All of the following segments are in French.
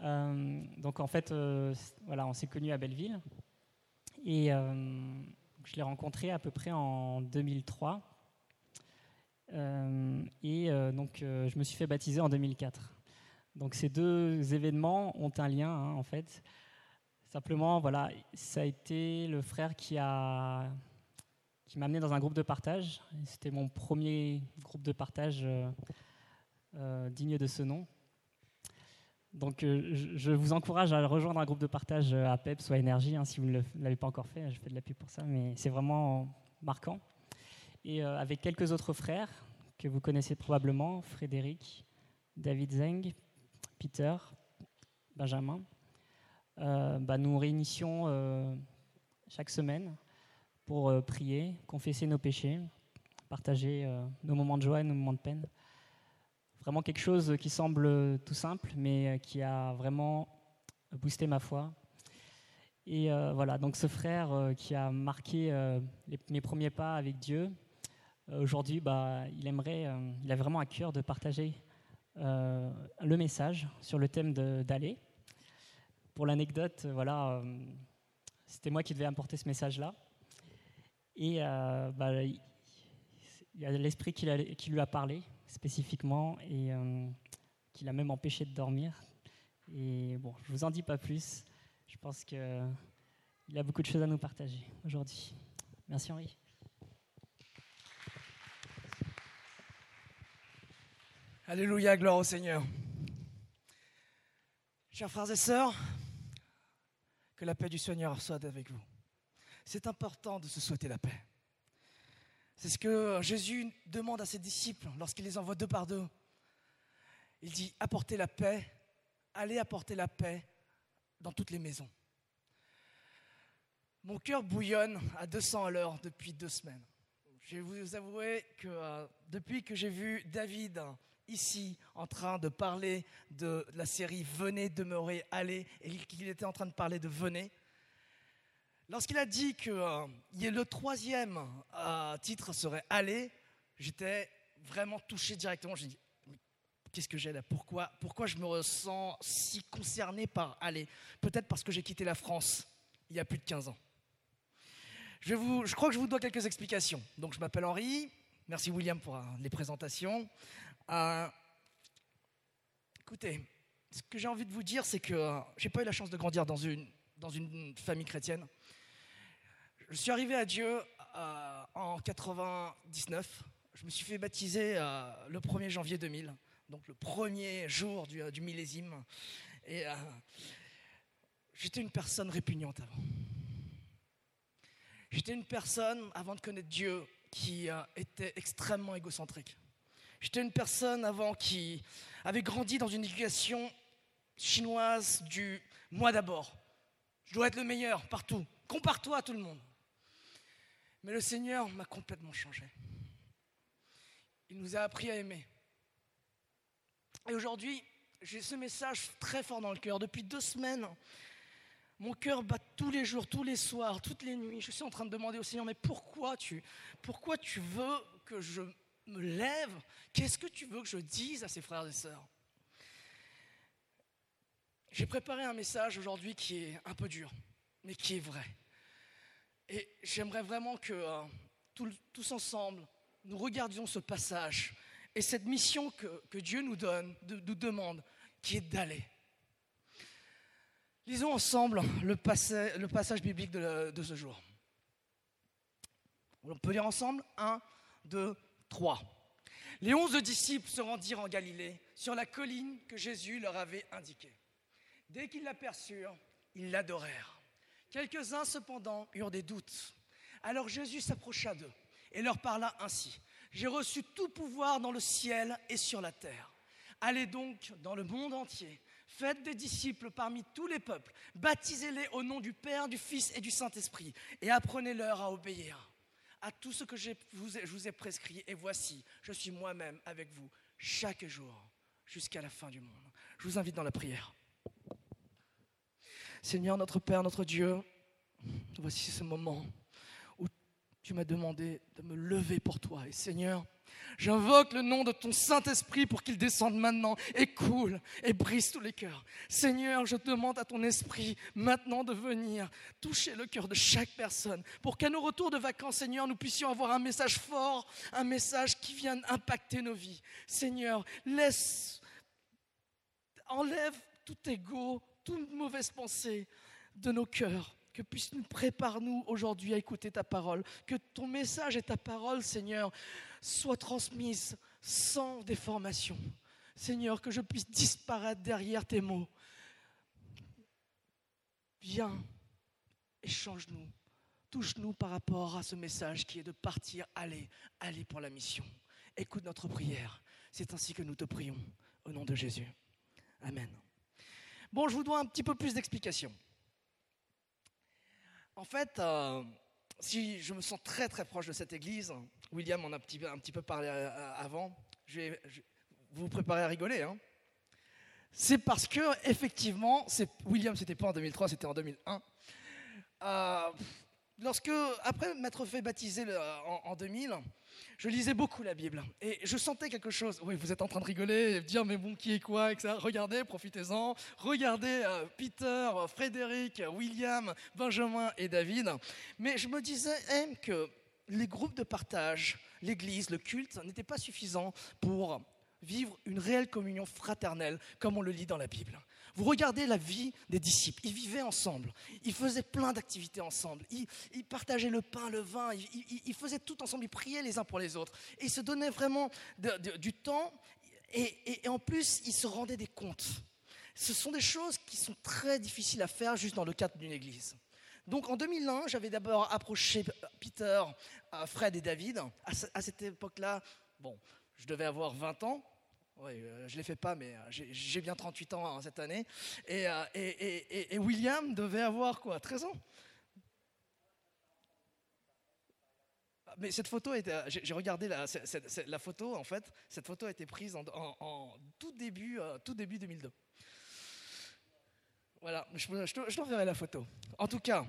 Donc en fait, voilà, on s'est connus à Belleville et je l'ai rencontré à peu près en 2003 donc je me suis fait baptiser en 2004. Donc ces deux événements ont un lien en fait. Simplement, voilà, ça a été le frère qui m'a amené dans un groupe de partage. C'était mon premier groupe de partage digne de ce nom. Donc je vous encourage à rejoindre un groupe de partage à PEPS ou à Énergie, si vous ne l'avez pas encore fait. Je fais de la pub pour ça, mais c'est vraiment marquant. Et avec quelques autres frères que vous connaissez probablement, Frédéric, David Zeng, Peter, Benjamin, nous réunissions chaque semaine pour prier, confesser nos péchés, partager nos moments de joie et nos moments de peine. Vraiment quelque chose qui semble tout simple, mais qui a vraiment boosté ma foi. Et voilà, donc ce frère qui a marqué mes premiers pas avec Dieu, aujourd'hui, il a vraiment à cœur de partager le message sur le thème d'aller. Pour l'anecdote, voilà, c'était moi qui devais apporter ce message-là. Et il y a l'Esprit qui lui a parlé spécifiquement et qui l'a même empêché de dormir. Et bon, je ne vous en dis pas plus. Je pense qu'il a beaucoup de choses à nous partager aujourd'hui. Merci Henri. Alléluia, gloire au Seigneur. Chers frères et sœurs, que la paix du Seigneur soit avec vous. C'est important de se souhaiter la paix. C'est ce que Jésus demande à ses disciples lorsqu'il les envoie 2 par 2. Il dit « Apportez la paix, allez apporter la paix dans toutes les maisons. » Mon cœur bouillonne à 200 à l'heure depuis 2 semaines. Je vais vous avouer que depuis que j'ai vu David ici en train de parler de la série « Venez, demeurez, allez » et qu'il était en train de parler de « Venez », lorsqu'il a dit que le 3e titre serait « Aller », j'étais vraiment touché directement. Je me dis, qu'est-ce que j'ai là ? Pourquoi je me ressens si concerné par « Aller » ? Peut-être parce que j'ai quitté la France il y a plus de 15 ans. Je crois que je vous dois quelques explications. Donc je m'appelle Henri. Merci William pour les présentations. Écoutez, ce que j'ai envie de vous dire, c'est que je n'ai pas eu la chance de grandir dans une famille chrétienne. Je suis arrivé à Dieu en 99. Je me suis fait baptiser le 1er janvier 2000, donc le premier jour du millésime. Et j'étais une personne répugnante avant. J'étais une personne, avant de connaître Dieu, qui était extrêmement égocentrique. J'étais une personne avant qui avait grandi dans une éducation chinoise du « moi d'abord ». Je dois être le meilleur partout. Compare-toi à tout le monde. Mais le Seigneur m'a complètement changé. Il nous a appris à aimer. Et aujourd'hui, j'ai ce message très fort dans le cœur. Depuis 2 semaines, mon cœur bat tous les jours, tous les soirs, toutes les nuits. Je suis en train de demander au Seigneur, mais pourquoi tu veux que je me lève ? Qu'est-ce que tu veux que je dise à ces frères et sœurs ? J'ai préparé un message aujourd'hui qui est un peu dur, mais qui est vrai. Et j'aimerais vraiment que tous ensemble, nous regardions ce passage et cette mission que Dieu nous demande, qui est d'aller. Lisons ensemble le passage biblique de ce jour. On peut lire ensemble 1, 2, 3. Les 11 disciples se rendirent en Galilée, sur la colline que Jésus leur avait indiquée. Dès qu'ils l'aperçurent, ils l'adorèrent. Quelques-uns cependant eurent des doutes. Alors Jésus s'approcha d'eux et leur parla ainsi. « J'ai reçu tout pouvoir dans le ciel et sur la terre. Allez donc dans le monde entier. Faites des disciples parmi tous les peuples. Baptisez-les au nom du Père, du Fils et du Saint-Esprit. Et apprenez-leur à obéir à tout ce que je vous ai prescrit. Et voici, je suis moi-même avec vous chaque jour jusqu'à la fin du monde. » Je vous invite dans la prière. Seigneur, notre Père, notre Dieu, voici ce moment où tu m'as demandé de me lever pour toi. Et Seigneur, j'invoque le nom de ton Saint-Esprit pour qu'il descende maintenant et coule et brise tous les cœurs. Seigneur, je demande à ton Esprit maintenant de venir toucher le cœur de chaque personne pour qu'à nos retours de vacances, Seigneur, nous puissions avoir un message fort, un message qui vienne impacter nos vies. Seigneur, enlève tout ego, toute mauvaise pensée de nos cœurs. Que puisse nous préparer nous aujourd'hui à écouter ta parole. Que ton message et ta parole, Seigneur, soient transmises sans déformation. Seigneur, que je puisse disparaître derrière tes mots. Viens et change-nous. Touche-nous par rapport à ce message qui est de partir, aller pour la mission. Écoute notre prière. C'est ainsi que nous te prions. Au nom de Jésus. Amen. Bon, je vous dois un petit peu plus d'explications. En fait, si je me sens très très proche de cette église, William en a un petit peu parlé avant, vous vous préparez à rigoler, hein. C'est parce que effectivement, William, c'était pas en 2003, c'était en 2001. Après m'être fait baptiser en 2000, je lisais beaucoup la Bible et je sentais quelque chose. Oui, vous êtes en train de rigoler et de dire mais bon, qui est quoi, etc. Regardez, profitez-en. Regardez Peter, Frédéric, William, Benjamin et David. Mais je me disais que les groupes de partage, l'église, le culte, n'étaient pas suffisants pour vivre une réelle communion fraternelle comme on le lit dans la Bible. Vous regardez la vie des disciples, ils vivaient ensemble, ils faisaient plein d'activités ensemble, ils partageaient le pain, le vin, ils faisaient tout ensemble, ils priaient les uns pour les autres. Et ils se donnaient vraiment du temps et en plus, ils se rendaient des comptes. Ce sont des choses qui sont très difficiles à faire juste dans le cadre d'une église. Donc en 2001, j'avais d'abord approché Peter, Fred et David. À cette époque-là, bon, je devais avoir 20 ans. Oui, je ne l'ai fait pas, mais j'ai bien 38 ans cette année. Et William devait avoir quoi, 13 ans. Mais cette photo, j'ai regardé la photo, en fait. Cette photo a été prise en tout début 2002. Voilà, je t'enverrai la photo. En tout cas,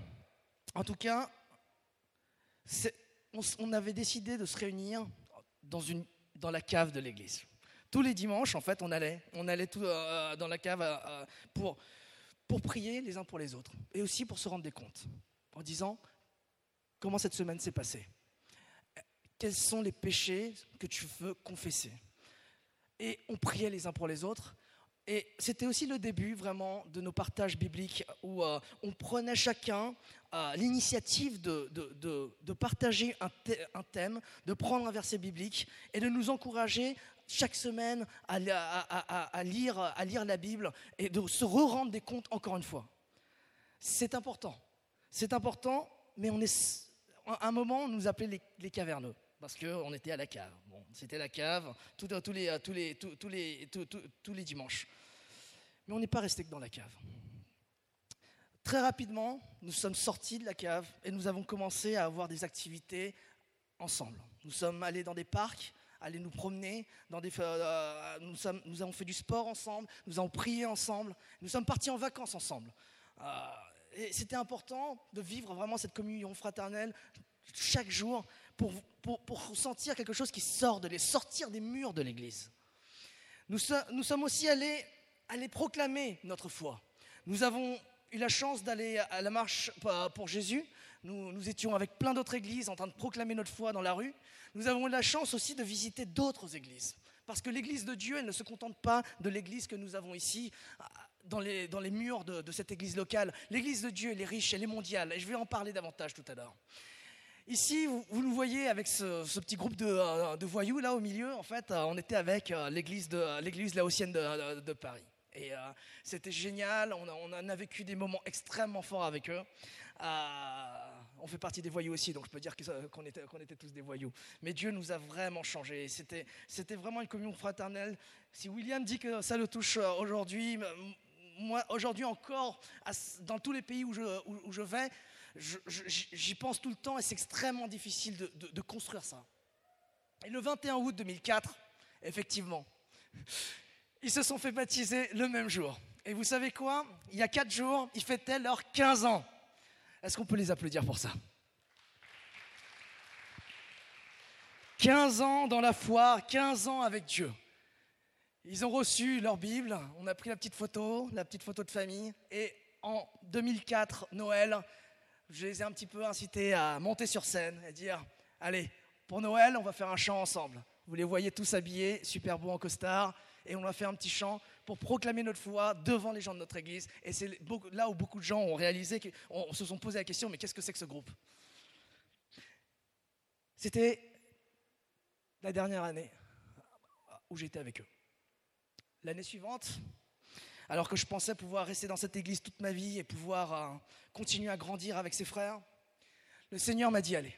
on avait décidé de se réunir dans la cave de l'église. Tous les dimanches, en fait, on allait dans la cave pour prier les uns pour les autres. Et aussi pour se rendre des comptes. En disant, comment cette semaine s'est passée ? Quels sont les péchés que tu veux confesser ? Et on priait les uns pour les autres. Et c'était aussi le début vraiment de nos partages bibliques où on prenait chacun l'initiative de partager un thème, de prendre un verset biblique et de nous encourager chaque semaine à lire la Bible et de se rendre des comptes encore une fois. C'est important, mais à un moment on nous appelait les caverneux parce qu'on était à la cave. Bon, c'était la cave tous les dimanches. Mais on n'est pas resté que dans la cave. Très rapidement, nous sommes sortis de la cave et nous avons commencé à avoir des activités ensemble. Nous sommes allés dans des parcs, aller nous promener, nous avons fait du sport ensemble, nous avons prié ensemble, nous sommes partis en vacances ensemble. Et c'était important de vivre vraiment cette communion fraternelle chaque jour pour sentir quelque chose qui sortir des murs de l'église. Nous sommes aussi allés proclamer notre foi. Nous avons eu la chance d'aller à la marche pour Jésus. Nous étions avec plein d'autres églises en train de proclamer notre foi dans la rue. Nous avons eu la chance aussi de visiter d'autres églises. Parce que l'église de Dieu, elle ne se contente pas de l'église que nous avons ici, dans les murs de cette église locale. L'église de Dieu, elle est riche, elle est mondiale. Et je vais en parler davantage tout à l'heure. Ici, vous nous voyez avec ce petit groupe de voyous là au milieu. En fait, on était avec l'église laotienne de Paris. Et c'était génial, on a vécu des moments extrêmement forts avec eux. On fait partie des voyous aussi, donc je peux dire qu'on était tous des voyous. Mais Dieu nous a vraiment changés. C'était vraiment une communion fraternelle. Si William dit que ça le touche aujourd'hui, moi aujourd'hui encore, dans tous les pays où je vais, j'y pense tout le temps et c'est extrêmement difficile de construire ça. Et le 21 août 2004, effectivement, ils se sont fait baptiser le même jour. Et vous savez quoi ? Il y a 4 jours, ils fêtaient leurs 15 ans. Est-ce qu'on peut les applaudir pour ça ? 15 ans dans la foi, 15 ans avec Dieu. Ils ont reçu leur Bible, on a pris la petite photo de famille, et en 2004, Noël, je les ai un petit peu incités à monter sur scène et dire « Allez, pour Noël, on va faire un chant ensemble. » Vous les voyez tous habillés, super beaux en costard, et on a fait un petit chant pour proclamer notre foi devant les gens de notre église. Et c'est là où beaucoup de gens ont réalisé, se sont posé la question « Mais qu'est-ce que c'est que ce groupe ?» C'était la dernière année où j'étais avec eux. L'année suivante, alors que je pensais pouvoir rester dans cette église toute ma vie et pouvoir continuer à grandir avec ses frères, le Seigneur m'a dit allez.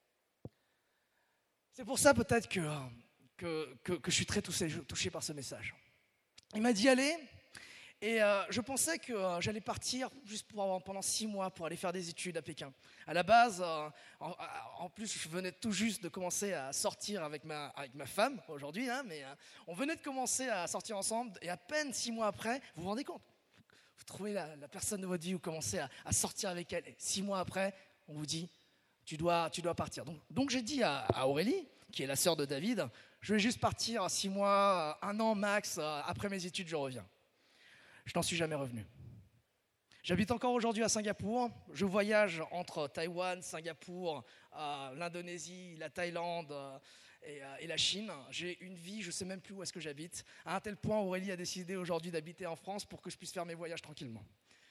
C'est pour ça peut-être que je suis très touché par ce message. Il m'a dit allez, et je pensais que j'allais partir juste pendant 6 mois pour aller faire des études à Pékin. À la base, en plus, je venais tout juste de commencer à sortir avec ma femme aujourd'hui, hein, mais on venait de commencer à sortir ensemble, et à peine 6 mois après, vous vous rendez compte, vous trouvez la personne de votre vie, vous commencez à sortir avec elle, et 6 mois après, on vous dit tu dois partir. Donc j'ai dit à Aurélie, qui est la sœur de David, je vais juste partir 6 mois, 1 an max, après mes études, je reviens. Je n'en suis jamais revenu. J'habite encore aujourd'hui à Singapour. Je voyage entre Taïwan, Singapour, l'Indonésie, la Thaïlande et la Chine. J'ai une vie, je ne sais même plus où est-ce que j'habite. À un tel point, Aurélie a décidé aujourd'hui d'habiter en France pour que je puisse faire mes voyages tranquillement.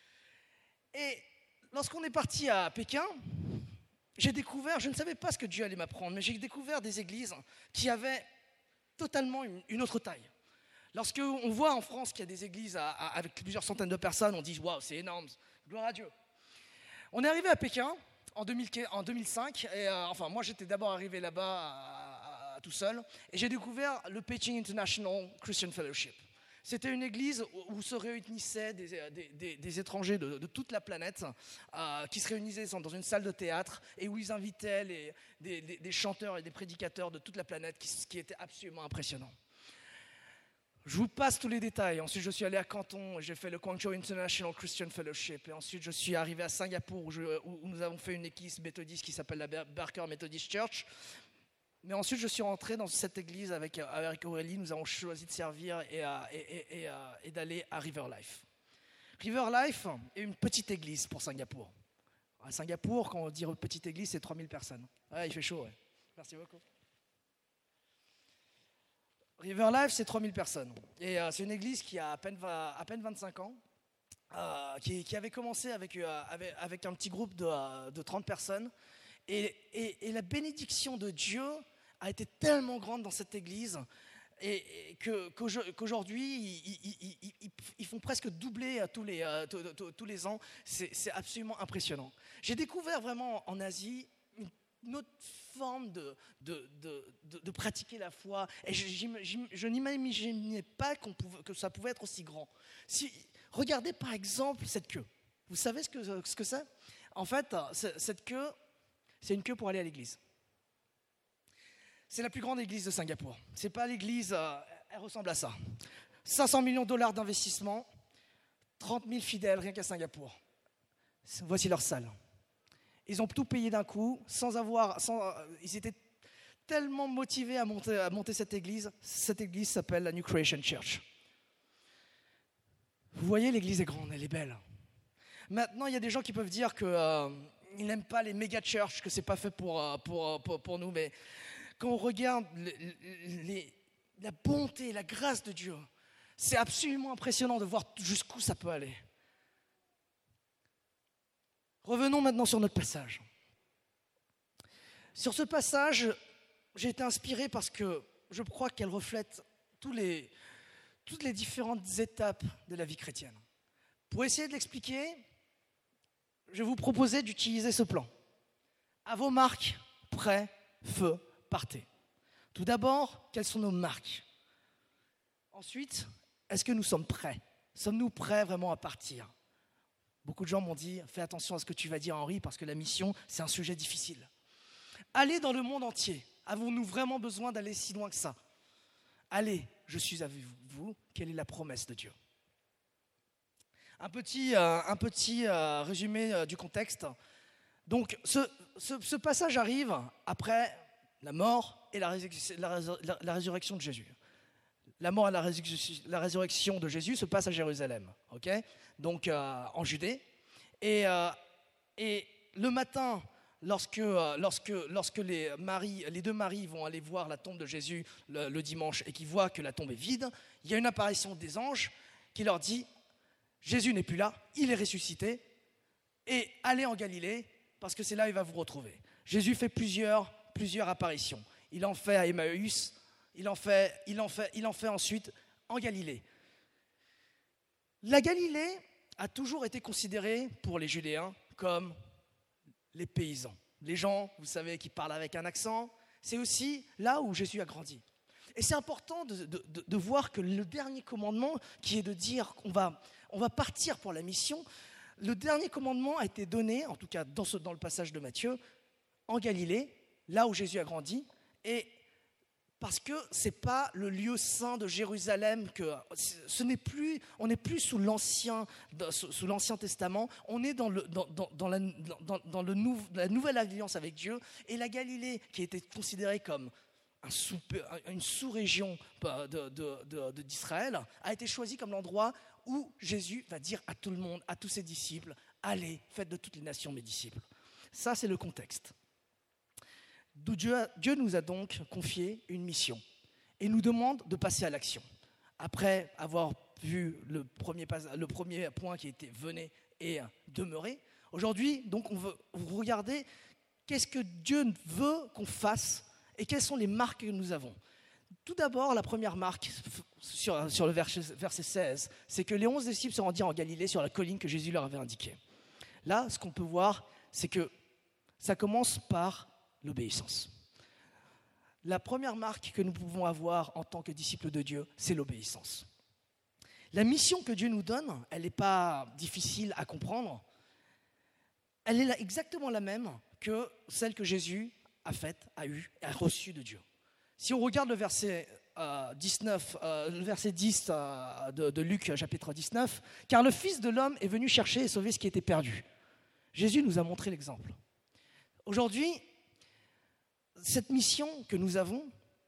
Et lorsqu'on est parti à Pékin, j'ai découvert, je ne savais pas ce que Dieu allait m'apprendre, mais j'ai découvert des églises qui avaient totalement une autre taille. Lorsqu'on voit en France qu'il y a des églises avec plusieurs centaines de personnes, on dit « Waouh, c'est énorme, gloire à Dieu ». On est arrivé à Pékin en 2005, et enfin moi j'étais d'abord arrivé là-bas tout seul, et j'ai découvert le Beijing International Christian Fellowship. C'était une église où se réunissaient des étrangers de toute la planète qui se réunissaient dans une salle de théâtre et où ils invitaient des chanteurs et des prédicateurs de toute la planète, ce qui était absolument impressionnant. Je vous passe tous les détails. Ensuite, je suis allé à Canton, j'ai fait le Guangzhou International Christian Fellowship. Et ensuite, je suis arrivé à Singapour où nous avons fait une église méthodiste qui s'appelle la Barker Methodist Church. Mais ensuite, je suis rentré dans cette église avec Aurélie. Nous avons choisi de servir et d'aller à River Life. River Life est une petite église pour Singapour. À Singapour, quand on dit petite église, c'est 3000 personnes. Ouais, il fait chaud, ouais. Merci beaucoup. River Life, c'est 3000 personnes. Et c'est une église qui a à peine 25 ans, qui avait commencé avec un petit groupe de 30 personnes. Et la bénédiction de Dieu a été tellement grande dans cette église qu'aujourd'hui, ils font presque doubler tous les ans. C'est absolument impressionnant. J'ai découvert vraiment en Asie une autre forme de pratiquer la foi. Et je n'imaginais pas que ça pouvait être aussi grand. Regardez par exemple cette queue. Vous savez ce que c'est ? En fait, cette queue, c'est une queue pour aller à l'église. C'est la plus grande église de Singapour. C'est pas l'église, elle ressemble à ça. 500 millions de dollars d'investissement, 30 000 fidèles rien qu'à Singapour. Voici leur salle. Ils ont tout payé d'un coup, ils étaient tellement motivés à monter cette église. Cette église s'appelle la New Creation Church. Vous voyez, l'église est grande, elle est belle. Maintenant, il y a des gens qui peuvent dire qu'ils n'aiment pas les méga churches, que c'est pas fait pour nous. Mais quand on regarde la bonté, la grâce de Dieu, c'est absolument impressionnant de voir jusqu'où ça peut aller. Revenons maintenant sur notre passage. Sur ce passage, j'ai été inspiré parce que je crois qu'elle reflète toutes les différentes étapes de la vie chrétienne. Pour essayer de l'expliquer, je vais vous proposer d'utiliser ce plan. À vos marques, prêts, feu, partez. Tout d'abord, quelles sont nos marques ? Ensuite, est-ce que nous sommes prêts ? Sommes-nous prêts vraiment à partir ? Beaucoup de gens m'ont dit, fais attention à ce que tu vas dire, Henri, parce que la mission, c'est un sujet difficile. Allez dans le monde entier. Avons-nous vraiment besoin d'aller si loin que ça ? Allez, je suis avec vous. Quelle est la promesse de Dieu ? Un petit résumé du contexte. Donc, ce passage arrive après la mort, et la résurrection de Jésus. La mort et la résurrection de Jésus se passe à Jérusalem, okay? Donc en Judée. Et le matin, lorsque les deux maris vont aller voir la tombe de Jésus le dimanche et qu'ils voient que la tombe est vide, il y a une apparition des anges qui leur dit « Jésus n'est plus là, il est ressuscité, et allez en Galilée, parce que c'est là où il va vous retrouver. » Jésus fait plusieurs apparitions. Il en fait à Emmaüs, il en fait ensuite en Galilée. La Galilée a toujours été considérée pour les Judéens comme les paysans. Les gens, vous savez, qui parlent avec un accent, c'est aussi là où Jésus a grandi. Et c'est important de voir que le dernier commandement, qui est de dire qu'on va partir pour la mission, le dernier commandement a été donné, en tout cas dans le passage de Matthieu, en Galilée, là où Jésus a grandi, et parce que ce n'est pas le lieu saint de Jérusalem, on n'est plus sous l'Ancien Testament, on est dans la nouvelle alliance avec Dieu, et la Galilée, qui était considérée comme une sous-région d'Israël, a été choisie comme l'endroit où Jésus va dire à tout le monde, à tous ses disciples, allez, faites de toutes les nations mes disciples. Ça, c'est le contexte. Dieu nous a donc confié une mission et nous demande de passer à l'action. Après avoir vu le premier point qui était « venez et demeurez », aujourd'hui, donc, on veut regarder qu'est-ce que Dieu veut qu'on fasse et quelles sont les marques que nous avons. Tout d'abord, la première marque sur le verset 16, c'est que les 11 disciples se rendirent en Galilée sur la colline que Jésus leur avait indiquée. Là, ce qu'on peut voir, c'est que ça commence par l'obéissance. La première marque que nous pouvons avoir en tant que disciples de Dieu, c'est l'obéissance. La mission que Dieu nous donne, elle n'est pas difficile à comprendre. Elle est exactement la même que celle que Jésus a reçue de Dieu. Si on regarde le verset 10 de Luc, chapitre 19, « Car le Fils de l'homme est venu chercher et sauver ce qui était perdu. » Jésus nous a montré l'exemple. Aujourd'hui, cette mission que nous avons,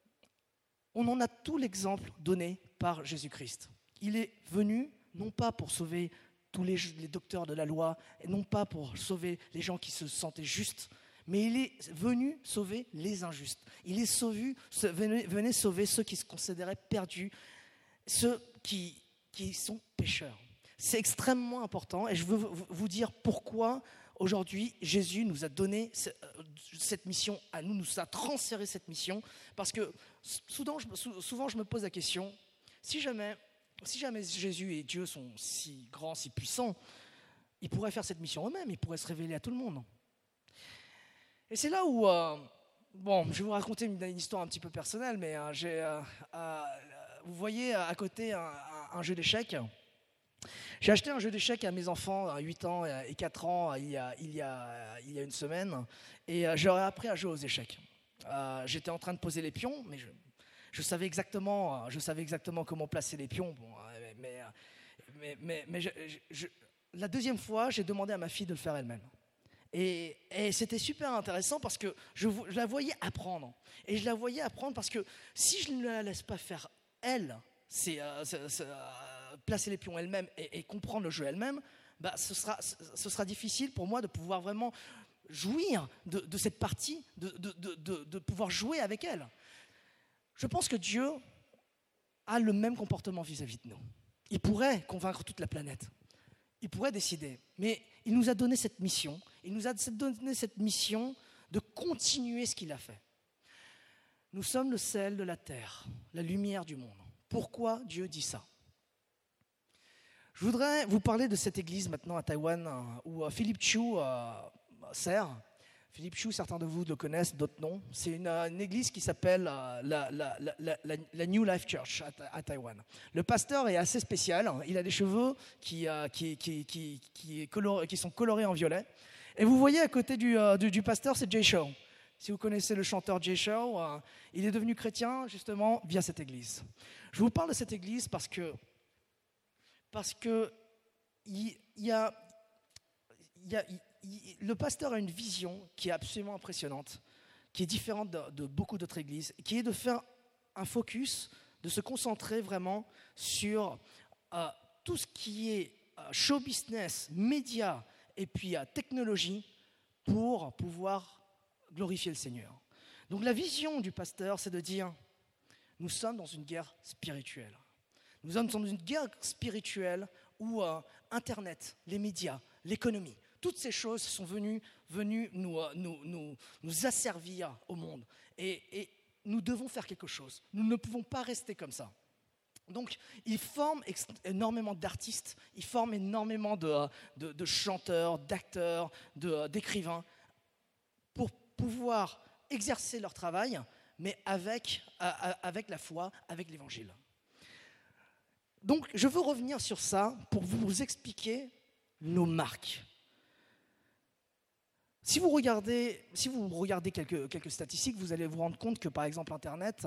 on en a tout l'exemple donné par Jésus-Christ. Il est venu non pas pour sauver tous les docteurs de la loi, et non pas pour sauver les gens qui se sentaient justes, mais il est venu sauver les injustes. Il est venait sauver ceux qui se considéraient perdus, ceux qui sont pécheurs. C'est extrêmement important et je veux vous dire pourquoi aujourd'hui Jésus nous a donné cette mission à nous a transféré cette mission, parce que souvent je me pose la question, si jamais Jésus et Dieu sont si grands, si puissants, ils pourraient faire cette mission eux-mêmes, ils pourraient se révéler à tout le monde. Et c'est là où, je vais vous raconter une histoire un petit peu personnelle, mais vous voyez à côté un jeu d'échecs. J'ai acheté un jeu d'échecs à mes enfants à 8 ans et 4 ans il y a une semaine, et j'aurais appris à jouer aux échecs. J'étais en train de poser les pions, mais je savais exactement comment placer les pions. Bon, mais la deuxième fois, j'ai demandé à ma fille de le faire elle-même. Et c'était super intéressant parce que je la voyais apprendre. Et je la voyais apprendre parce que si je ne la laisse pas faire elle, placer les pions elle-même et comprendre le jeu elle-même, ce sera difficile pour moi de pouvoir vraiment jouir de cette partie, de pouvoir jouer avec elle. Je pense que Dieu a le même comportement vis-à-vis de nous. Il pourrait convaincre toute la planète. Il pourrait décider, mais il nous a donné cette mission. Il nous a donné cette mission de continuer ce qu'il a fait. Nous sommes le sel de la terre, la lumière du monde. Pourquoi Dieu dit ça ? Je voudrais vous parler de cette église maintenant à Taïwan où Philip Chu sert. Philip Chu, certains de vous le connaissent, d'autres non. C'est une église qui s'appelle la New Life Church à Taïwan. Le pasteur est assez spécial. Il a des cheveux qui sont colorés en violet. Et vous voyez à côté du pasteur, c'est Jay Chou. Si vous connaissez le chanteur Jay Chou, il est devenu chrétien justement via cette église. Je vous parle de cette église parce que le pasteur a une vision qui est absolument impressionnante qui est différente de beaucoup d'autres églises, qui est de faire un focus, de se concentrer vraiment sur tout ce qui est show business, médias et puis technologie pour pouvoir glorifier le Seigneur. Donc la vision du pasteur, c'est de dire, nous sommes dans une guerre spirituelle. Nous sommes dans une guerre spirituelle où Internet, les médias, l'économie, toutes ces choses sont venues nous asservir au monde. Et nous devons faire quelque chose. Nous ne pouvons pas rester comme ça. Donc, ils forment énormément d'artistes, ils forment énormément de chanteurs, d'acteurs, d'écrivains pour pouvoir exercer leur travail, mais avec la foi, avec l'Évangile. Donc, je veux revenir sur ça pour vous expliquer nos marques. Si vous regardez quelques statistiques, vous allez vous rendre compte que, par exemple, Internet,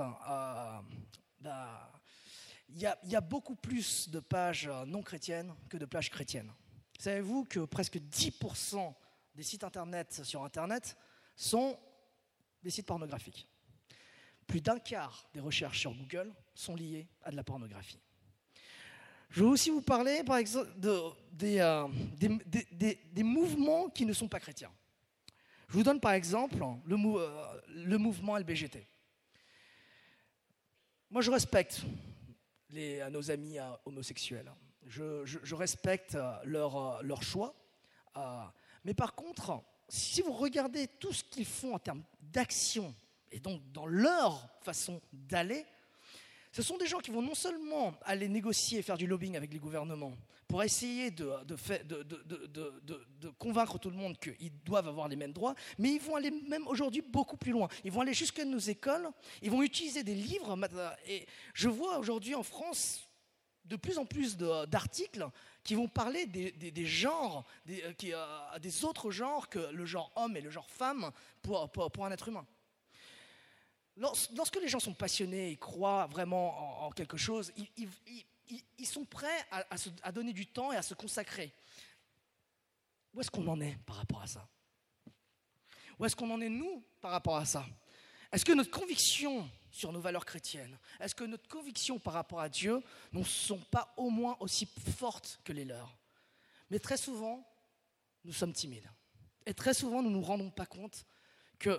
il y a beaucoup plus de pages non chrétiennes que de pages chrétiennes. Savez-vous que presque 10% des sites Internet sur Internet sont des sites pornographiques? Plus d'un quart des recherches sur Google sont liées à de la pornographie. Je veux aussi vous parler, par exemple, des mouvements qui ne sont pas chrétiens. Je vous donne par exemple le mouvement LBGT. Moi, je respecte nos amis homosexuels. Je respecte leur choix. Mais par contre, si vous regardez tout ce qu'ils font en termes d'action, et donc dans leur façon d'aller, ce sont des gens qui vont non seulement aller négocier et faire du lobbying avec les gouvernements pour essayer de convaincre tout le monde qu'ils doivent avoir les mêmes droits, mais ils vont aller même aujourd'hui beaucoup plus loin. Ils vont aller jusqu'à nos écoles, ils vont utiliser des livres. Et je vois aujourd'hui en France de plus en plus d'articles qui vont parler des genres, des autres genres que le genre homme et le genre femme pour un être humain. Lorsque les gens sont passionnés et croient vraiment en quelque chose, ils sont prêts à donner du temps et à se consacrer. Où est-ce qu'on en est par rapport à ça? Où est-ce qu'on en est, nous, par rapport à ça? Est-ce que notre conviction sur nos valeurs chrétiennes, est-ce que notre conviction par rapport à Dieu ne sont pas au moins aussi fortes que les leurs? Mais très souvent, nous sommes timides. Et très souvent, nous ne nous rendons pas compte qu'il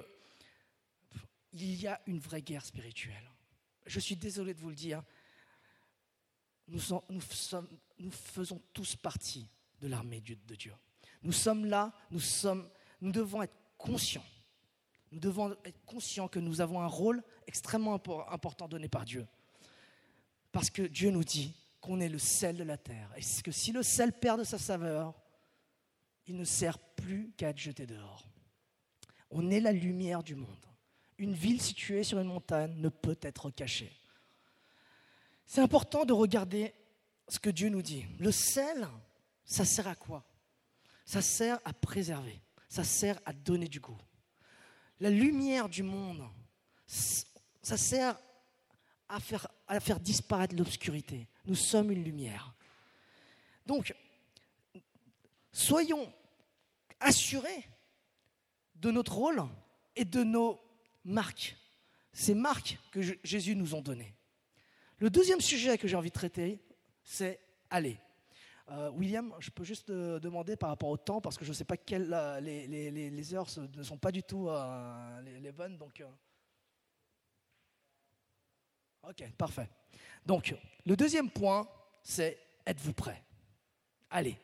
y a une vraie guerre spirituelle. Je suis désolé de vous le dire, nous faisons tous partie de l'armée de Dieu. Nous sommes là, nous devons être conscients. Nous devons être conscients que nous avons un rôle extrêmement important donné par Dieu. Parce que Dieu nous dit qu'on est le sel de la terre. Et que si le sel perd de sa saveur, il ne sert plus qu'à être jeté dehors. On est la lumière du monde. Une ville située sur une montagne ne peut être cachée. C'est important de regarder ce que Dieu nous dit. Le sel, ça sert à quoi? Ça sert à préserver. Ça sert à donner du goût. La lumière du monde, ça sert à faire disparaître l'obscurité. Nous sommes une lumière. Donc, soyons assurés de notre rôle et de nos marques. Ces marques que Jésus nous a données. Le deuxième sujet que j'ai envie de traiter, c'est aller. William, je peux juste te demander par rapport au temps, parce que je ne sais pas les heures ne sont pas du tout les bonnes. Donc, ok, parfait. Donc, le deuxième point, c'est êtes-vous prêts? Allez.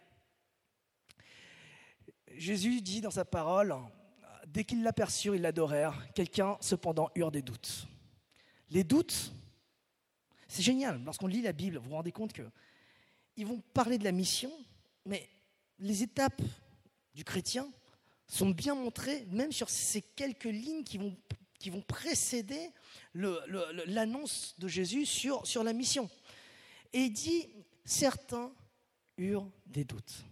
Jésus dit dans sa parole, dès qu'ils l'aperçurent, ils l'adorèrent. Quelqu'un, cependant, eut des doutes. Les doutes, c'est génial. Lorsqu'on lit la Bible, vous vous rendez compte qu'ils vont parler de la mission, mais les étapes du chrétien sont bien montrées, même sur ces quelques lignes qui vont précéder l'annonce de Jésus sur la mission. Et il dit, certains eurent des doutes.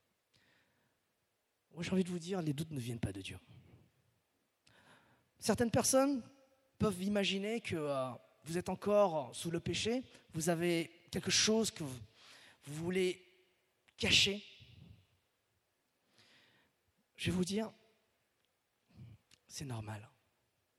Moi, j'ai envie de vous dire, les doutes ne viennent pas de Dieu. Certaines personnes peuvent imaginer que vous êtes encore sous le péché, vous avez quelque chose que vous voulez cacher. Je vais vous dire, c'est normal.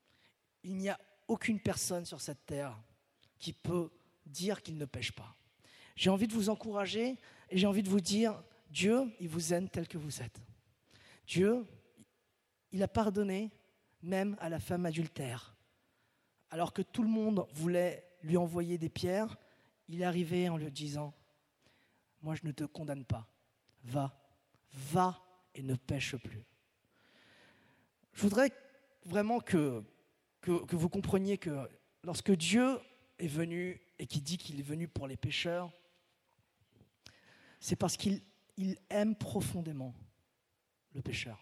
il n'y a aucune personne sur cette terre qui peut dire qu'il ne pêche pas. J'ai envie de vous encourager et j'ai envie de vous dire, Dieu, il vous aime tel que vous êtes. Dieu, il a pardonné même à la femme adultère. Alors que tout le monde voulait lui envoyer des pierres, il est arrivé en lui disant, moi je ne te condamne pas, va et ne pêche plus. Je voudrais vraiment que vous compreniez que lorsque Dieu est venu et qu'il dit qu'il est venu pour les pécheurs, c'est parce qu'il aime profondément le pécheur.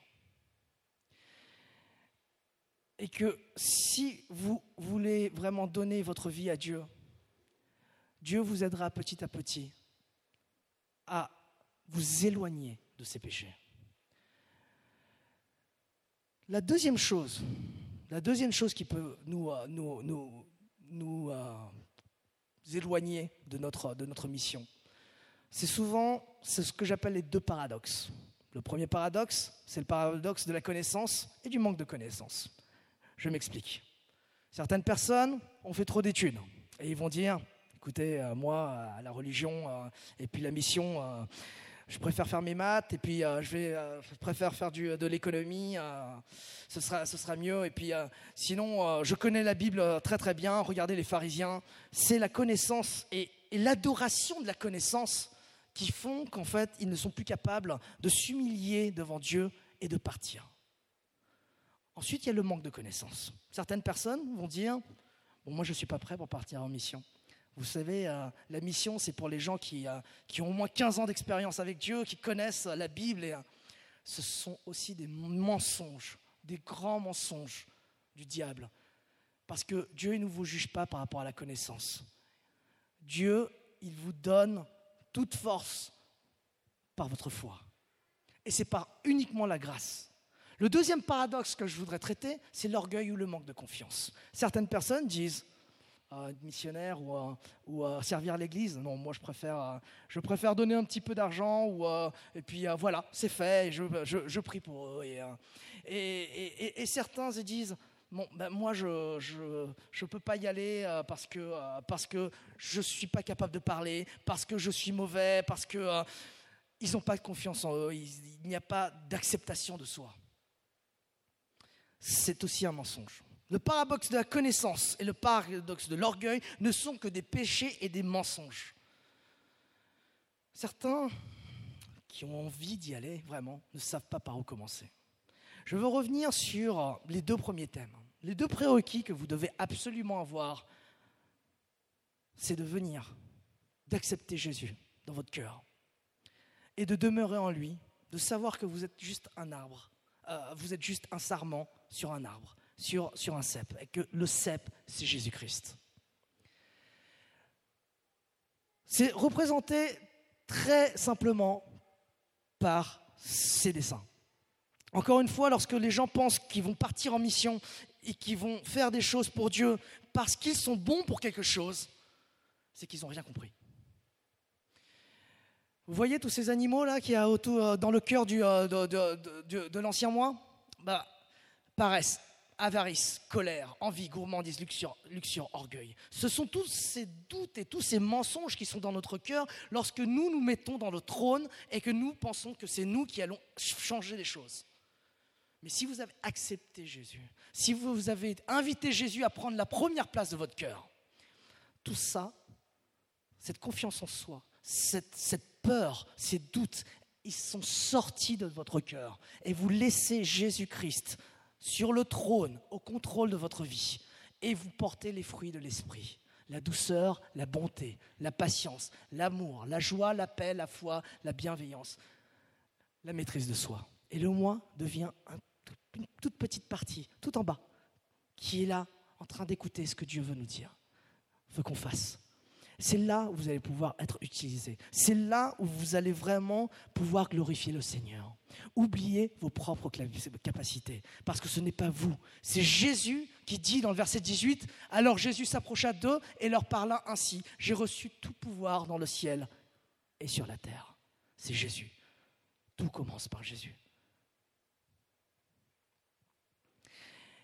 Et que si vous voulez vraiment donner votre vie à Dieu, Dieu vous aidera petit à petit à vous éloigner de ses péchés. La deuxième chose qui peut nous éloigner de notre mission, c'est ce que j'appelle les deux paradoxes. Le premier paradoxe, c'est le paradoxe de la connaissance et du manque de connaissance. Je m'explique. Certaines personnes ont fait trop d'études et ils vont dire, écoutez, moi, la religion et puis la mission, je préfère faire mes maths et puis je préfère faire de l'économie, ce sera mieux. Et puis sinon, je connais la Bible très très bien. Regardez les pharisiens, c'est la connaissance et l'adoration de la connaissance qui font qu'en fait, ils ne sont plus capables de s'humilier devant Dieu et de partir. Ensuite, il y a le manque de connaissances. Certaines personnes vont dire, bon, moi je ne suis pas prêt pour partir en mission. Vous savez, la mission, c'est pour les gens qui ont au moins 15 ans d'expérience avec Dieu, qui connaissent la Bible. Et, ce sont aussi des mensonges, des grands mensonges du diable. Parce que Dieu il ne vous juge pas par rapport à la connaissance. Dieu, il vous donne toute force par votre foi. Et c'est par uniquement la grâce. Le deuxième paradoxe que je voudrais traiter, c'est l'orgueil ou le manque de confiance. Certaines personnes disent, être missionnaire ou servir l'Église, non, moi je préfère donner un petit peu d'argent et puis voilà, c'est fait, et je prie pour eux. Et certains se disent, bon, ben moi je peux pas y aller parce que je suis pas capable de parler, parce que je suis mauvais, parce que ils n'ont pas de confiance en eux, il n'y a pas d'acceptation de soi. C'est aussi un mensonge. Le paradoxe de la connaissance et le paradoxe de l'orgueil ne sont que des péchés et des mensonges. Certains qui ont envie d'y aller vraiment ne savent pas par où commencer. Je veux revenir sur les deux premiers thèmes. Les deux prérequis que vous devez absolument avoir, c'est de venir, d'accepter Jésus dans votre cœur et de demeurer en lui, de savoir que vous êtes juste un arbre, vous êtes juste un sarment sur un arbre, sur un cep, et que le cep, c'est Jésus-Christ. C'est représenté très simplement par ces dessins. Encore une fois, lorsque les gens pensent qu'ils vont partir en mission et qu'ils vont faire des choses pour Dieu parce qu'ils sont bons pour quelque chose, c'est qu'ils n'ont rien compris. Vous voyez tous ces animaux là qu'il y a dans le cœur de l'ancien moi, paresse, avarice, colère, envie, gourmandise, luxure, orgueil. Ce sont tous ces doutes et tous ces mensonges qui sont dans notre cœur lorsque nous nous mettons dans le trône et que nous pensons que c'est nous qui allons changer les choses. Mais si vous avez accepté Jésus, si vous avez invité Jésus à prendre la première place de votre cœur, tout ça, cette confiance en soi, cette peur, ces doutes, ils sont sortis de votre cœur et vous laissez Jésus-Christ sur le trône, au contrôle de votre vie, et vous portez les fruits de l'esprit, la douceur, la bonté, la patience, l'amour, la joie, la paix, la foi, la bienveillance, la maîtrise de soi. Et le moi devient une toute petite partie, tout en bas, qui est là, en train d'écouter ce que Dieu veut nous dire, veut qu'on fasse. C'est là où vous allez pouvoir être utilisé. C'est là où vous allez vraiment pouvoir glorifier le Seigneur. Oubliez vos propres capacités, parce que ce n'est pas vous. C'est Jésus qui dit dans le verset 18, « Alors Jésus s'approcha d'eux et leur parla ainsi, « J'ai reçu tout pouvoir dans le ciel et sur la terre. » C'est Jésus. Tout commence par Jésus.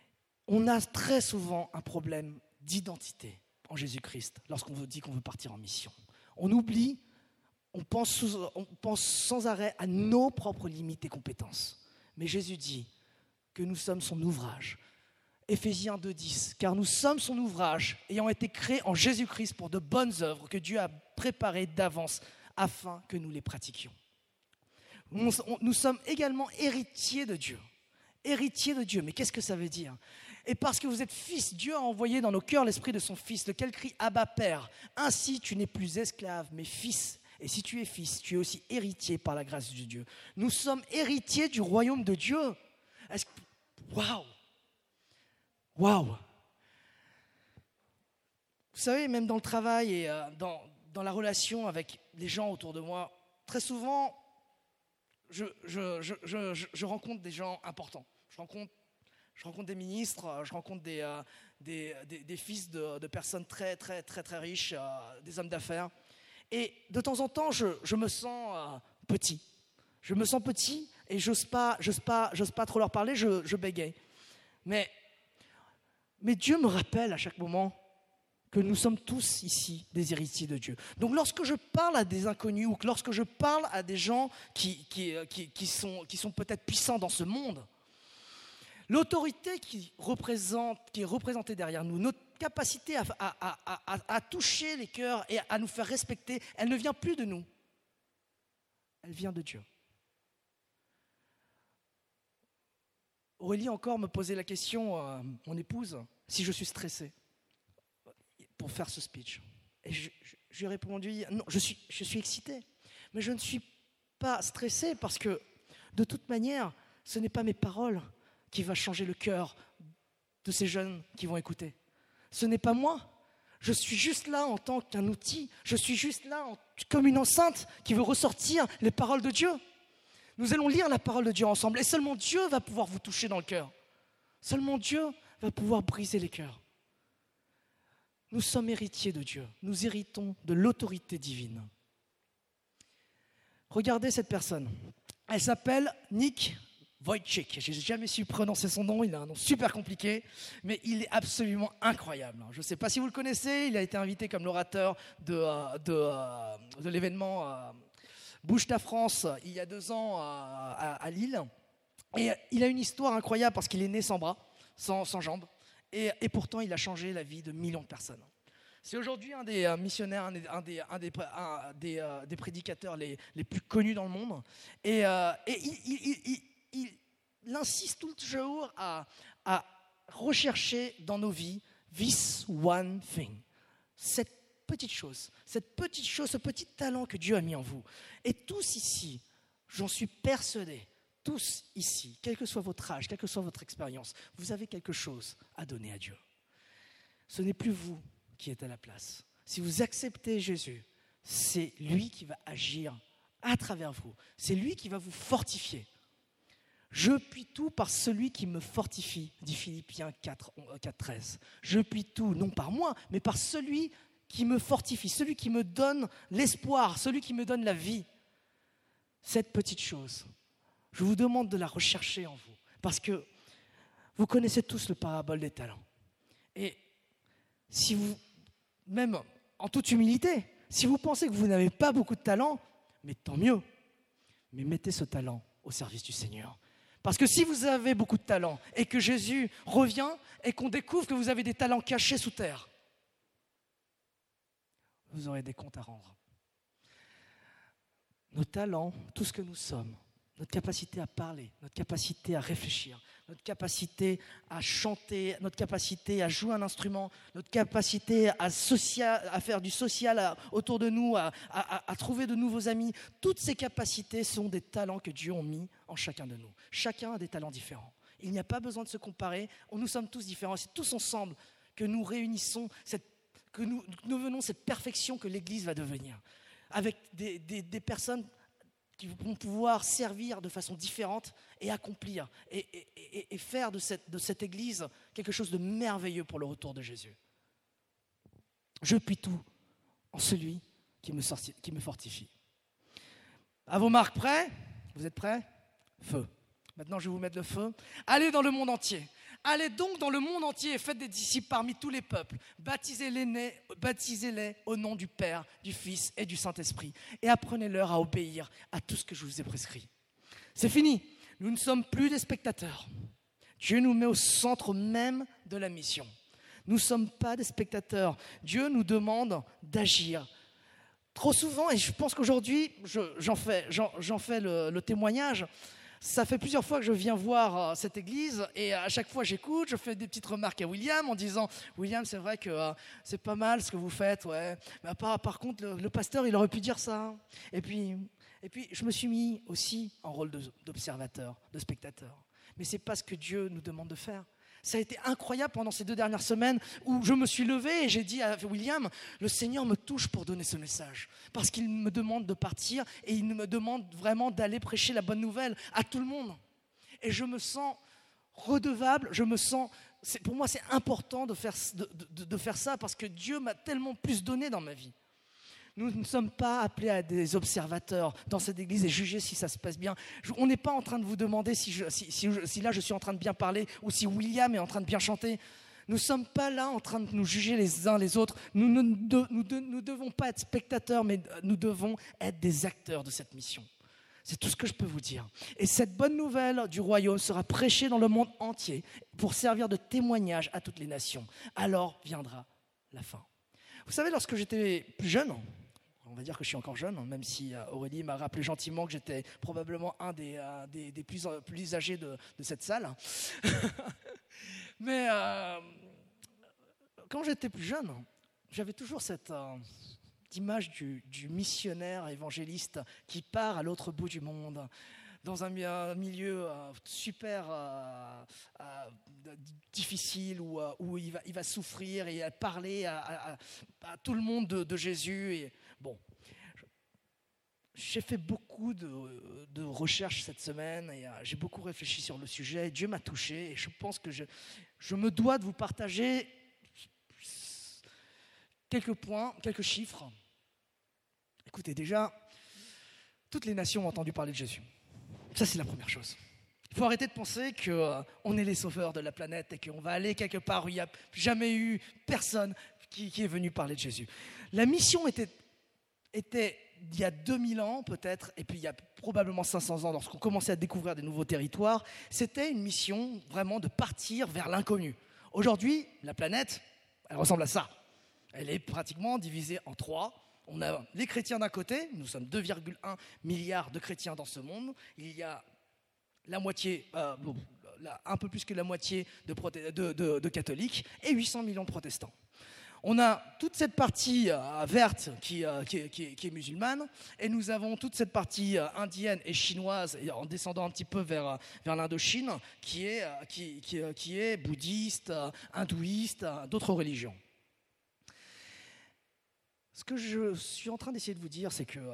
On a très souvent un problème d'identité en Jésus-Christ lorsqu'on vous dit qu'on veut partir en mission. On oublie, on pense sans arrêt à nos propres limites et compétences. Mais Jésus dit que nous sommes son ouvrage. Éphésiens 2,10, car nous sommes son ouvrage, ayant été créés en Jésus-Christ pour de bonnes œuvres que Dieu a préparées d'avance afin que nous les pratiquions. Nous sommes également héritiers de Dieu. Héritiers de Dieu, mais qu'est-ce que ça veut dire ? Et parce que vous êtes fils, Dieu a envoyé dans nos cœurs l'esprit de son Fils, lequel crie « Abba, Père ». Ainsi, tu n'es plus esclave, mais fils. Et si tu es fils, tu es aussi héritier par la grâce de Dieu. Nous sommes héritiers du royaume de Dieu. Waouh! Waouh! Vous savez, même dans le travail et dans la relation avec les gens autour de moi, très souvent, je rencontre des gens importants. Je rencontre des ministres, je rencontre des fils de personnes très, très, très, très riches, des hommes d'affaires. Et de temps en temps, je me sens petit. Je me sens petit et j'ose pas trop leur parler, je bégaye. Mais Dieu me rappelle à chaque moment que nous sommes tous ici des héritiers de Dieu. Donc lorsque je parle à des inconnus ou lorsque je parle à des gens qui sont peut-être puissants dans ce monde, l'autorité qui est représentée derrière nous, notre capacité à toucher les cœurs et à nous faire respecter, elle ne vient plus de nous. Elle vient de Dieu. Aurélie encore me posait la question, mon épouse, si je suis stressé pour faire ce speech. Et je lui ai répondu, non, je suis excité, mais je ne suis pas stressé parce que de toute manière, ce n'est pas mes paroles qui va changer le cœur de ces jeunes qui vont écouter. Ce n'est pas moi. Je suis juste là en tant qu'un outil. Je suis juste là comme une enceinte qui veut ressortir les paroles de Dieu. Nous allons lire la parole de Dieu ensemble et seulement Dieu va pouvoir vous toucher dans le cœur. Seulement Dieu va pouvoir briser les cœurs. Nous sommes héritiers de Dieu. Nous héritons de l'autorité divine. Regardez cette personne. Elle s'appelle Nick Vujicic. Je n'ai jamais su prononcer son nom, il a un nom super compliqué, mais il est absolument incroyable. Je ne sais pas si vous le connaissez, il a été invité comme l'orateur de l'événement Bouge ta France il y a 2 ans à Lille. Et il a une histoire incroyable parce qu'il est né sans bras, sans jambes, et pourtant il a changé la vie de millions de personnes. C'est aujourd'hui un des missionnaires, des prédicateurs les plus connus dans le monde. Et il insiste toujours à rechercher dans nos vies this one thing, cette petite chose, ce petit talent que Dieu a mis en vous. Et tous ici, j'en suis persuadé, tous ici, quel que soit votre âge, quelle que soit votre expérience, vous avez quelque chose à donner à Dieu. Ce n'est plus vous qui êtes à la place. Si vous acceptez Jésus, c'est lui qui va agir à travers vous. C'est lui qui va vous fortifier. Je puis tout par celui qui me fortifie, dit Philippiens 4,13. Je puis tout, non par moi, mais par celui qui me fortifie, celui qui me donne l'espoir, celui qui me donne la vie. Cette petite chose, je vous demande de la rechercher en vous, parce que vous connaissez tous le parabole des talents. Et si vous, même en toute humilité, si vous pensez que vous n'avez pas beaucoup de talent, mais tant mieux, mais mettez ce talent au service du Seigneur. Parce que si vous avez beaucoup de talent et que Jésus revient et qu'on découvre que vous avez des talents cachés sous terre, vous aurez des comptes à rendre. Nos talents, tout ce que nous sommes, notre capacité à parler, notre capacité à réfléchir, notre capacité à chanter, notre capacité à jouer un instrument, notre capacité à faire du social autour de nous, à trouver de nouveaux amis. Toutes ces capacités sont des talents que Dieu a mis en chacun de nous. Chacun a des talents différents. Il n'y a pas besoin de se comparer. Nous sommes tous différents. C'est tous ensemble que nous réunissons, que nous venons cette perfection que l'Église va devenir. Avec des personnes qui vont pouvoir servir de façon différente et accomplir et faire de cette Église quelque chose de merveilleux pour le retour de Jésus. Je puis tout en celui qui me fortifie. À vos marques, prêts ? Vous êtes prêts ? Feu. Maintenant, je vais vous mettre le feu. Allez dans le monde entier. Allez donc dans le monde entier et faites des disciples parmi tous les peuples. Baptisez-les au nom du Père, du Fils et du Saint-Esprit. Et apprenez-leur à obéir à tout ce que je vous ai prescrit. C'est fini. Nous ne sommes plus des spectateurs. Dieu nous met au centre même de la mission. Nous ne sommes pas des spectateurs. Dieu nous demande d'agir. Trop souvent, et je pense qu'aujourd'hui, j'en fais le témoignage, ça fait plusieurs fois que je viens voir cette église et à chaque fois j'écoute, je fais des petites remarques à William en disant « William, c'est vrai que c'est pas mal ce que vous faites, ouais. Mais par contre, le pasteur, il aurait pu dire ça. » Et puis, je me suis mis aussi en rôle d'observateur, de spectateur. Mais ce n'est pas ce que Dieu nous demande de faire. Ça a été incroyable pendant ces 2 dernières semaines où je me suis levé et j'ai dit à William, le Seigneur me touche pour donner ce message. Parce qu'il me demande de partir et il me demande vraiment d'aller prêcher la bonne nouvelle à tout le monde. Et je me sens redevable, pour moi c'est important de faire ça parce que Dieu m'a tellement plus donné dans ma vie. Nous ne sommes pas appelés à des observateurs dans cette église et juger si ça se passe bien. On n'est pas en train de vous demander si là je suis en train de bien parler ou si William est en train de bien chanter. Nous ne sommes pas là en train de nous juger les uns les autres. Nous ne devons pas être spectateurs, mais nous devons être des acteurs de cette mission. C'est tout ce que je peux vous dire. Et cette bonne nouvelle du royaume sera prêchée dans le monde entier pour servir de témoignage à toutes les nations. Alors viendra la fin. Vous savez, lorsque j'étais plus jeune, on va dire que je suis encore jeune, même si Aurélie m'a rappelé gentiment que j'étais probablement un des plus âgés de cette salle. Mais quand j'étais plus jeune, j'avais toujours cette image du missionnaire évangéliste qui part à l'autre bout du monde, dans un milieu super difficile où il va souffrir et parler à tout le monde de Jésus. Et, bon, j'ai fait beaucoup de recherches cette semaine et j'ai beaucoup réfléchi sur le sujet. Dieu m'a touché et je pense que je me dois de vous partager quelques points, quelques chiffres. Écoutez, déjà, toutes les nations ont entendu parler de Jésus. Ça, c'est la première chose. Il faut arrêter de penser qu'on est les sauveurs de la planète et qu'on va aller quelque part où il n'y a jamais eu personne qui est venu parler de Jésus. La mission était il y a 2000 ans peut-être, et puis il y a probablement 500 ans, lorsqu'on commençait à découvrir des nouveaux territoires, c'était une mission vraiment de partir vers l'inconnu. Aujourd'hui, la planète, elle ressemble à ça. Elle est pratiquement divisée en 3. On a les chrétiens d'un côté, nous sommes 2,1 milliards de chrétiens dans ce monde. Il y a la moitié, un peu plus que la moitié de catholiques et 800 millions de protestants. On a toute cette partie verte qui est musulmane et nous avons toute cette partie indienne et chinoise, et en descendant un petit peu vers l'Indochine, qui est bouddhiste, hindouiste, d'autres religions. Ce que je suis en train d'essayer de vous dire, c'est que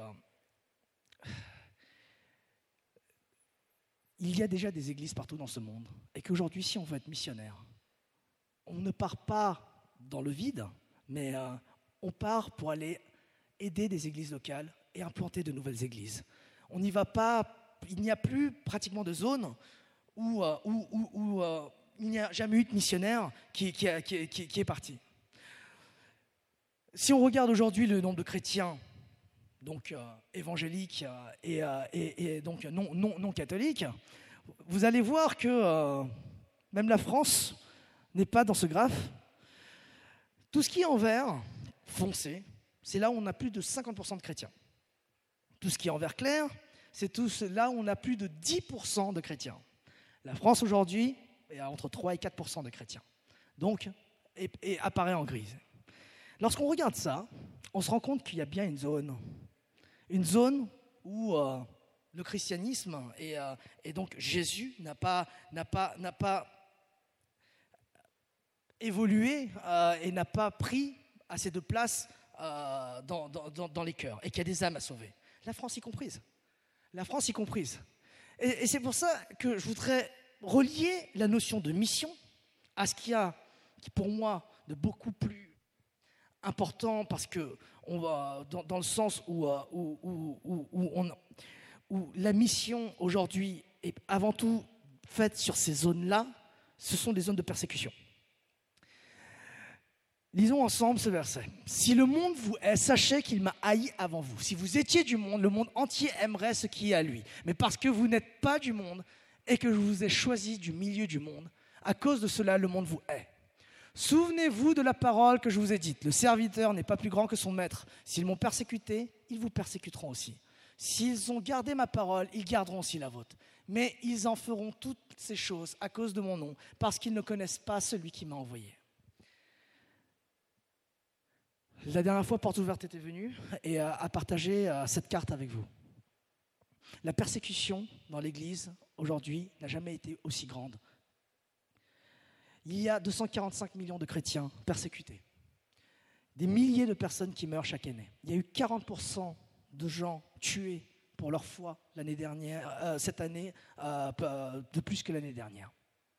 il y a déjà des églises partout dans ce monde et qu'aujourd'hui, si on veut être missionnaire, on ne part pas dans le vide, mais on part pour aller aider des églises locales et implanter de nouvelles églises. On n'y va pas, il n'y a plus pratiquement de zone où il n'y a jamais eu de missionnaire qui est parti. Si on regarde aujourd'hui le nombre de chrétiens, donc évangéliques et donc non catholiques, vous allez voir que même la France n'est pas dans ce graphe. Tout ce qui est en vert foncé, c'est là où on a plus de 50% de chrétiens. Tout ce qui est en vert clair, c'est tout là où on a plus de 10% de chrétiens. La France aujourd'hui est à entre 3 et 4% de chrétiens. Donc, et apparaît en grise. Lorsqu'on regarde ça, on se rend compte qu'il y a bien une zone où le christianisme et donc Jésus n'a pas évolué et n'a pas pris assez de place dans les cœurs et qu'il y a des âmes à sauver. La France y comprise. La France y comprise. Et c'est pour ça que je voudrais relier la notion de mission à ce qu'il y a, qui pour moi, de beaucoup plus important parce que on va dans le sens où la mission aujourd'hui est avant tout faite sur ces zones-là, ce sont des zones de persécution. Lisons ensemble ce verset. « Si le monde vous hait, sachez qu'il m'a haï avant vous. Si vous étiez du monde, le monde entier aimerait ce qui est à lui. Mais parce que vous n'êtes pas du monde et que je vous ai choisi du milieu du monde, à cause de cela, le monde vous hait. Souvenez-vous de la parole que je vous ai dite. Le serviteur n'est pas plus grand que son maître. S'ils m'ont persécuté, ils vous persécuteront aussi. S'ils ont gardé ma parole, ils garderont aussi la vôtre. Mais ils en feront toutes ces choses à cause de mon nom, parce qu'ils ne connaissent pas celui qui m'a envoyé. » La dernière fois, Porte Ouverte était venue et a partagé cette carte avec vous. La persécution dans l'Église, aujourd'hui, n'a jamais été aussi grande. Il y a 245 millions de chrétiens persécutés. Des milliers de personnes qui meurent chaque année. Il y a eu 40% de gens tués pour leur foi l'année dernière, cette année, de plus que l'année dernière.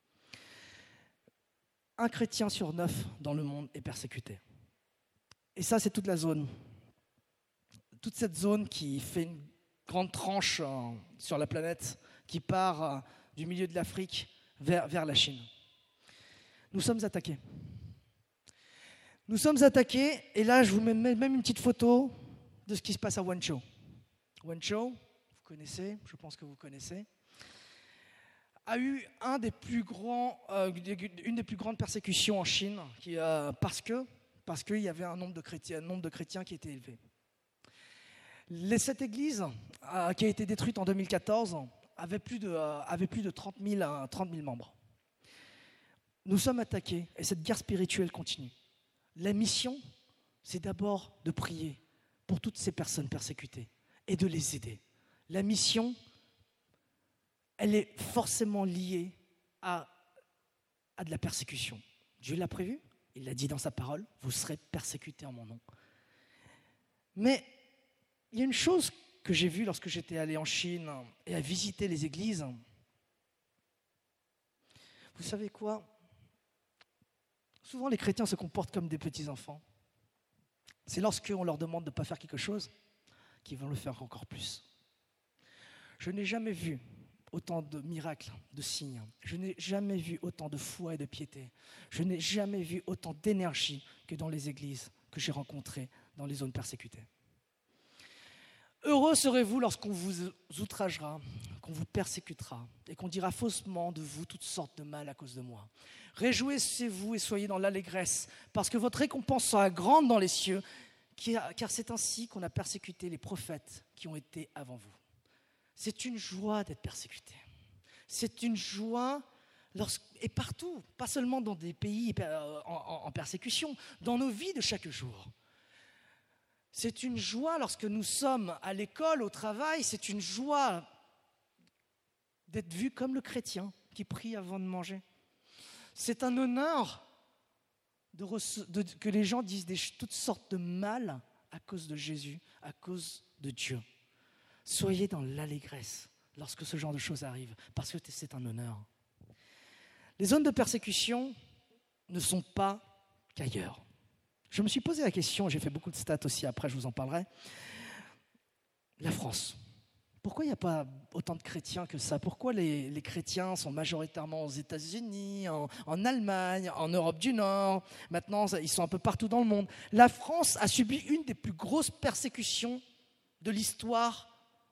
Un chrétien sur 9 dans le monde est persécuté. Et ça, c'est toute la zone. Toute cette zone qui fait une grande tranche sur la planète, qui part du milieu de l'Afrique vers la Chine. Nous sommes attaqués. Nous sommes attaqués, et là, je vous mets même une petite photo de ce qui se passe à Wenzhou. Wenzhou, vous connaissez, je pense que vous connaissez, a eu une des plus grandes persécutions en Chine, parce qu'il y avait un nombre de chrétiens qui était élevé. Cette église, qui a été détruite en 2014, avait plus de 30 000 membres. Nous sommes attaqués et cette guerre spirituelle continue. La mission, c'est d'abord de prier pour toutes ces personnes persécutées et de les aider. La mission, elle est forcément liée à de la persécution. Dieu l'a prévu, il l'a dit dans sa parole, vous serez persécutés en mon nom. Mais il y a une chose que j'ai vue lorsque j'étais allé en Chine et à visiter les églises. Vous savez quoi ? Souvent, les chrétiens se comportent comme des petits-enfants. C'est lorsqu'on leur demande de ne pas faire quelque chose qu'ils vont le faire encore plus. Je n'ai jamais vu autant de miracles, de signes. Je n'ai jamais vu autant de foi et de piété. Je n'ai jamais vu autant d'énergie que dans les églises que j'ai rencontrées dans les zones persécutées. Heureux serez-vous lorsqu'on vous outragera, qu'on vous persécutera et qu'on dira faussement de vous toutes sortes de mal à cause de moi. Réjouissez-vous et soyez dans l'allégresse, parce que votre récompense sera grande dans les cieux, car c'est ainsi qu'on a persécuté les prophètes qui ont été avant vous. C'est une joie d'être persécuté. C'est une joie, et partout, pas seulement dans des pays en persécution, dans nos vies de chaque jour. C'est une joie lorsque nous sommes à l'école, au travail, c'est une joie d'être vu comme le chrétien qui prie avant de manger. C'est un honneur que les gens disent toutes sortes de mal à cause de Jésus, à cause de Dieu. Soyez dans l'allégresse lorsque ce genre de choses arrive, parce que c'est un honneur. Les zones de persécution ne sont pas qu'ailleurs. Je me suis posé la question, j'ai fait beaucoup de stats aussi, après je vous en parlerai. La France. Pourquoi il n'y a pas autant de chrétiens que ça ? Pourquoi les chrétiens sont majoritairement aux États-Unis, en Allemagne, en Europe du Nord ? Maintenant, ils sont un peu partout dans le monde. La France a subi une des plus grosses persécutions de l'histoire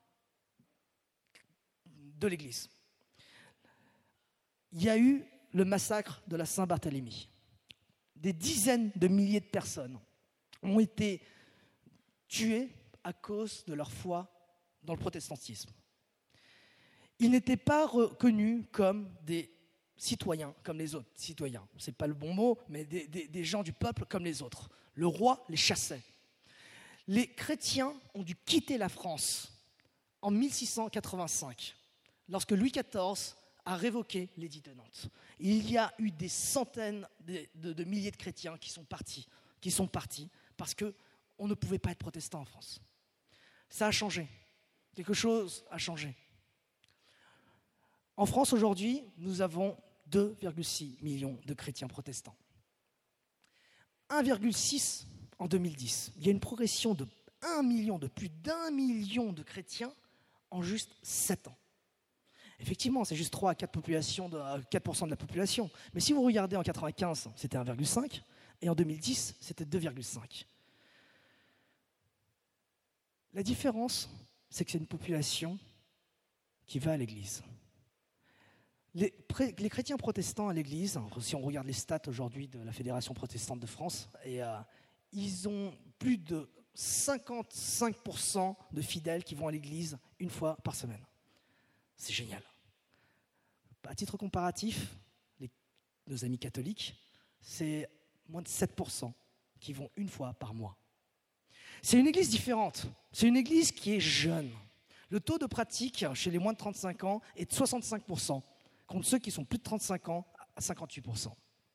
de l'Église. Il y a eu le massacre de la Saint-Barthélemy. Des dizaines de milliers de personnes ont été tuées à cause de leur foi dans le protestantisme. Ils n'étaient pas reconnus comme des citoyens, comme les autres citoyens. Ce n'est pas le bon mot, mais des gens du peuple comme les autres. Le roi les chassait. Les chrétiens ont dû quitter la France en 1685, lorsque Louis XIV a révoqué l'édit de Nantes. Il y a eu des centaines de milliers de chrétiens qui sont partis parce qu'on ne pouvait pas être protestant en France. Ça a changé. Quelque chose a changé. En France, aujourd'hui, nous avons 2,6 millions de chrétiens protestants. 1,6 en 2010. Il y a une progression de plus d'1 million de chrétiens en juste 7 ans. Effectivement, c'est juste 3 à 4% de la population. Mais si vous regardez en 95, c'était 1,5 et en 2010, c'était 2,5. La différence, c'est que c'est une population qui va à l'église. Les chrétiens protestants à l'église, si on regarde les stats aujourd'hui de la Fédération protestante de France, ils ont plus de 55% de fidèles qui vont à l'église une fois par semaine. C'est génial. À titre comparatif, nos amis catholiques, c'est moins de 7% qui vont une fois par mois. C'est une église différente. C'est une église qui est jeune. Le taux de pratique chez les moins de 35 ans est de 65%, contre ceux qui sont plus de 35 ans à 58%.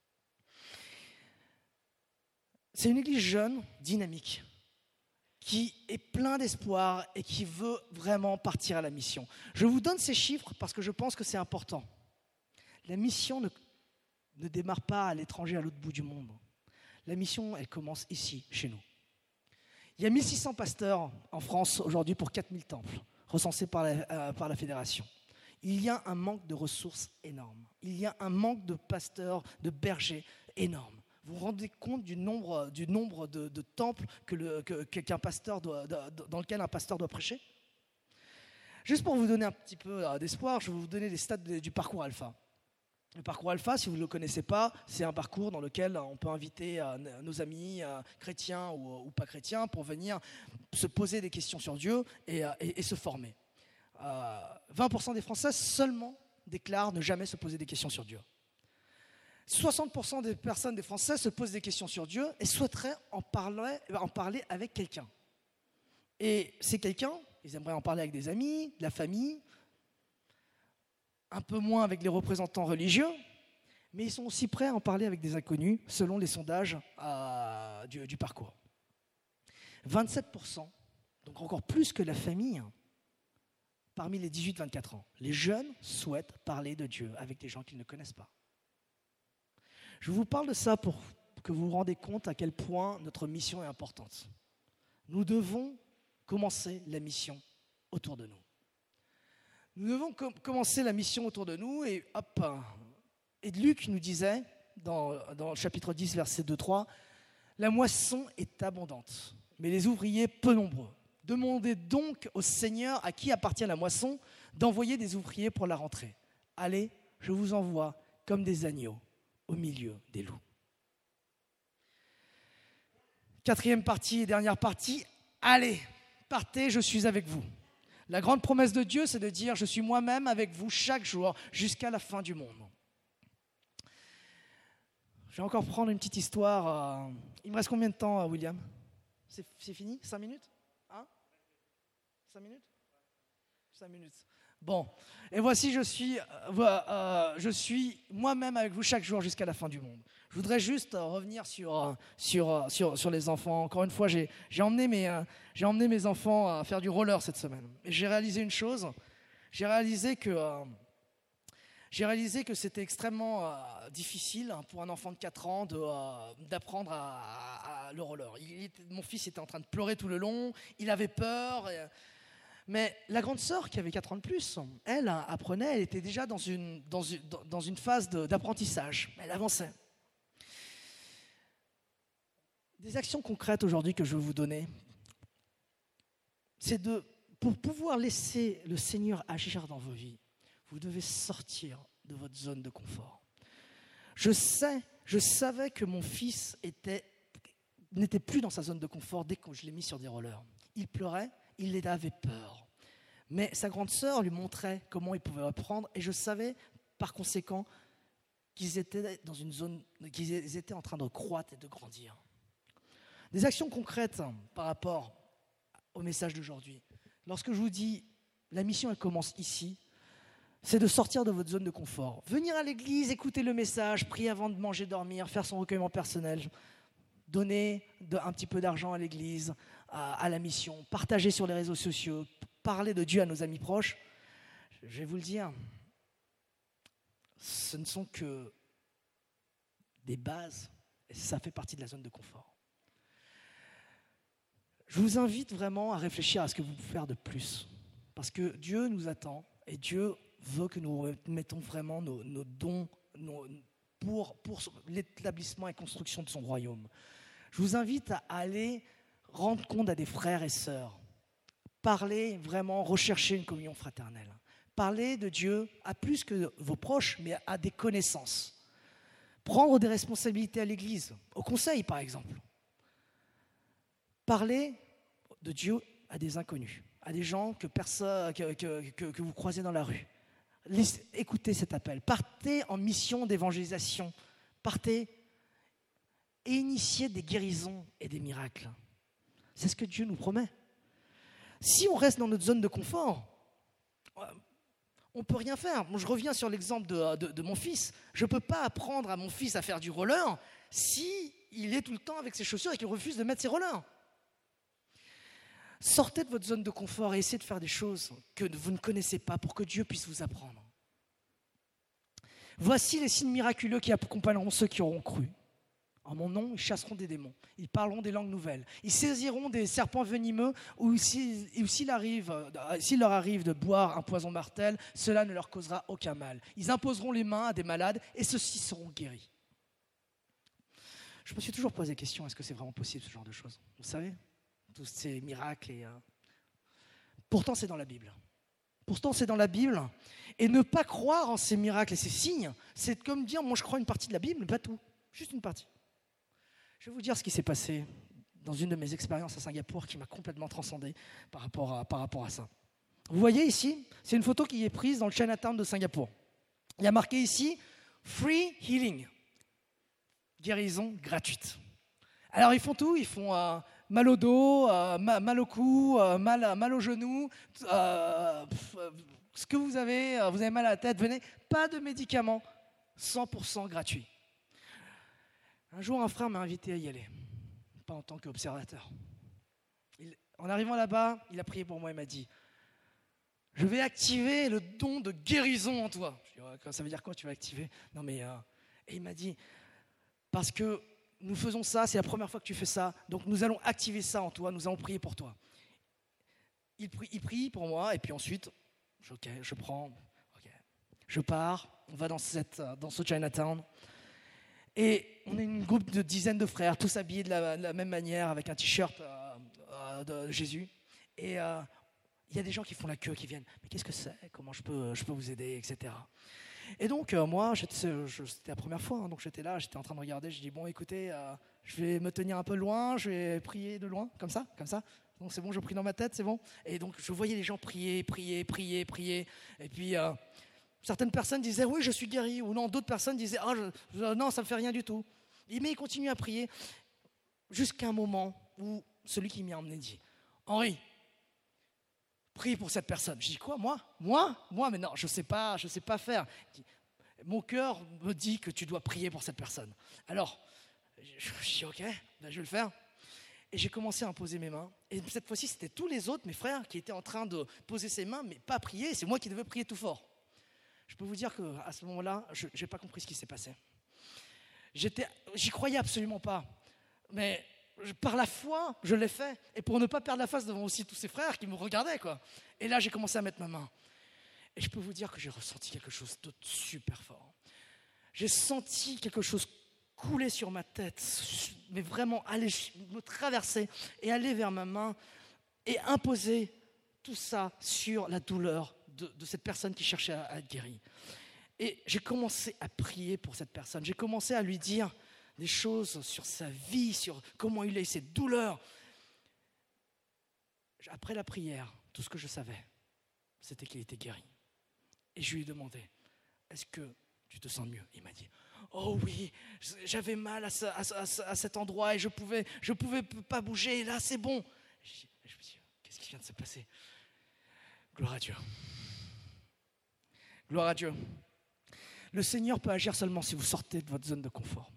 C'est une église jeune, dynamique, qui est plein d'espoir et qui veut vraiment partir à la mission. Je vous donne ces chiffres parce que je pense que c'est important. La mission ne démarre pas à l'étranger, à l'autre bout du monde. La mission, elle commence ici, chez nous. Il y a 1600 pasteurs en France aujourd'hui pour 4000 temples, recensés par la Fédération. Il y a un manque de ressources énorme. Il y a un manque de pasteurs, de bergers énorme. Vous vous rendez compte du nombre de temples qu'un pasteur dans lequel un pasteur doit prêcher? Juste pour vous donner un petit peu d'espoir, je vais vous donner les stats du parcours Alpha. Le parcours Alpha, si vous ne le connaissez pas, c'est un parcours dans lequel on peut inviter nos amis chrétiens ou pas chrétiens pour venir se poser des questions sur Dieu et se former. 20% des Français seulement déclarent ne jamais se poser des questions sur Dieu. 60% des Français se posent des questions sur Dieu et souhaiteraient en parler avec quelqu'un. Et ces quelqu'un, ils aimeraient en parler avec des amis, de la famille, un peu moins avec les représentants religieux, mais ils sont aussi prêts à en parler avec des inconnus, selon les sondages du parcours. 27%, donc encore plus que la famille, parmi les 18-24 ans. Les jeunes souhaitent parler de Dieu avec des gens qu'ils ne connaissent pas. Je vous parle de ça pour que vous vous rendez compte à quel point notre mission est importante. Nous devons commencer la mission autour de nous. Nous devons commencer la mission autour de nous et Luc nous disait dans le chapitre 10, verset 2-3, « La moisson est abondante, mais les ouvriers peu nombreux. Demandez donc au Seigneur à qui appartient la moisson d'envoyer des ouvriers pour la rentrée. Allez, je vous envoie comme des agneaux au milieu des loups. » Quatrième partie et dernière partie, allez, partez, je suis avec vous. La grande promesse de Dieu, c'est de dire « Je suis moi-même avec vous chaque jour jusqu'à la fin du monde. » Je vais encore prendre une petite histoire. Il me reste combien de temps, William? C'est fini? 5 minutes? 5 minutes? 5 minutes. Bon, et voici, je suis moi-même avec vous chaque jour jusqu'à la fin du monde. Je voudrais juste revenir sur les enfants. Encore une fois, j'ai emmené mes enfants à faire du roller cette semaine. Et j'ai réalisé une chose. J'ai réalisé que c'était extrêmement difficile pour un enfant de 4 ans d'apprendre à le roller. Mon fils était en train de pleurer tout le long. Il avait peur. Mais la grande sœur, qui avait 4 ans de plus, elle apprenait, elle était déjà dans une phase d'apprentissage. Elle avançait. Des actions concrètes aujourd'hui que je vais vous donner, c'est pour pouvoir laisser le Seigneur agir dans vos vies, vous devez sortir de votre zone de confort. Je savais que mon fils n'était plus dans sa zone de confort dès que je l'ai mis sur des rollers. Il pleurait. Il avait peur. Mais sa grande sœur lui montrait comment il pouvait apprendre et je savais par conséquent qu'ils étaient dans une zone, qu'ils étaient en train de croître et de grandir. Des actions concrètes par rapport au message d'aujourd'hui. Lorsque je vous dis la mission elle commence ici, c'est de sortir de votre zone de confort. Venir à l'église, écouter le message, prier avant de manger, dormir, faire son recueillement personnel, donner un petit peu d'argent à l'église, à la mission, partager sur les réseaux sociaux, parler de Dieu à nos amis proches, je vais vous le dire, ce ne sont que des bases et ça fait partie de la zone de confort. Je vous invite vraiment à réfléchir à ce que vous pouvez faire de plus parce que Dieu nous attend et Dieu veut que nous mettons vraiment nos dons pour l'établissement et construction de son royaume. Je vous invite à aller rendre compte à des frères et sœurs. Parler vraiment, rechercher une communion fraternelle. Parler de Dieu à plus que vos proches, mais à des connaissances. Prendre des responsabilités à l'église, au conseil par exemple. Parler de Dieu à des inconnus, à des gens que vous croisez dans la rue. Écoutez cet appel. Partez en mission d'évangélisation. Partez et initiez des guérisons et des miracles. C'est ce que Dieu nous promet. Si on reste dans notre zone de confort, on ne peut rien faire. Bon, je reviens sur l'exemple de mon fils. Je ne peux pas apprendre à mon fils à faire du roller s'il est tout le temps avec ses chaussures et qu'il refuse de mettre ses rollers. Sortez de votre zone de confort et essayez de faire des choses que vous ne connaissez pas pour que Dieu puisse vous apprendre. Voici les signes miraculeux qui accompagneront ceux qui auront cru. En mon nom, ils chasseront des démons, ils parleront des langues nouvelles, ils saisiront des serpents venimeux ou s'il leur arrive de boire un poison mortel, cela ne leur causera aucun mal. Ils imposeront les mains à des malades et ceux-ci seront guéris. Je me suis toujours posé la question, est-ce que c'est vraiment possible ce genre de choses? Vous savez, tous ces miracles. Pourtant, c'est dans la Bible. Et ne pas croire en ces miracles et ces signes, c'est comme dire, moi je crois une partie de la Bible, mais pas tout, juste une partie. Je vais vous dire ce qui s'est passé dans une de mes expériences à Singapour qui m'a complètement transcendé par rapport à ça. Vous voyez ici, c'est une photo qui est prise dans le Chinatown de Singapour. Il y a marqué ici « Free Healing », guérison gratuite. Alors ils font tout, ils font mal au dos, mal au cou, mal au genou, ce que vous avez mal à la tête, venez, pas de médicaments, 100% gratuit. Un jour, un frère m'a invité à y aller, pas en tant qu'observateur. En arrivant là-bas, il a prié pour moi, il m'a dit « Je vais activer le don de guérison en toi. » Je dis « Ça veut dire quoi, tu vas activer ?» Non mais, et il m'a dit « Parce que nous faisons ça, c'est la première fois que tu fais ça, donc nous allons activer ça en toi, nous allons prier pour toi. » Il prie pour moi, et puis ensuite, je prends, je pars, on va dans ce Chinatown. Et on est une groupe de dizaines de frères, tous habillés de la même manière, avec un t-shirt de Jésus. Et il y a des gens qui font la queue, qui viennent. Mais qu'est-ce que c'est? Comment je peux vous aider, etc. Et donc moi, c'était la première fois, hein, donc j'étais là, j'étais en train de regarder. Je dis bon, écoutez, je vais me tenir un peu loin, je vais prier de loin, comme ça. Donc c'est bon, je prie dans ma tête, c'est bon. Et donc je voyais les gens prier. Et puis certaines personnes disaient oui, je suis guéri, ou non, d'autres personnes disaient non, ça me fait rien du tout. Mais ils continuent à prier jusqu'à un moment où celui qui m'y a emmené dit Henri, prie pour cette personne. Je dis quoi, moi, mais non, je sais pas faire. Il dit, mon cœur me dit que tu dois prier pour cette personne. Alors, je dis ok, ben je vais le faire. Et j'ai commencé à imposer mes mains. Et cette fois-ci, c'était tous les autres, mes frères, qui étaient en train de poser ses mains, mais pas prier. C'est moi qui devais prier tout fort. Je peux vous dire qu'à ce moment-là, je n'ai pas compris ce qui s'est passé. J'y croyais absolument pas. Mais par la foi, je l'ai fait. Et pour ne pas perdre la face devant aussi tous ces frères qui me regardaient, quoi. Et là, j'ai commencé à mettre ma main. Et je peux vous dire que j'ai ressenti quelque chose de super fort. J'ai senti quelque chose couler sur ma tête, mais vraiment aller me traverser et aller vers ma main et imposer tout ça sur la douleur de cette personne qui cherchait à être guérie. Et j'ai commencé à prier pour cette personne. J'ai commencé à lui dire des choses sur sa vie, sur comment il a eu ses douleurs. Après la prière, tout ce que je savais, c'était qu'il était guéri. Et je lui ai demandé, est-ce que tu te sens mieux? Il m'a dit, oh oui, j'avais mal à cet endroit et je pouvais pas bouger. Et là, c'est bon. Je me suis dit, qu'est-ce qui vient de se passer? Gloire à Dieu. Gloire à Dieu. Le Seigneur peut agir seulement si vous sortez de votre zone de confort.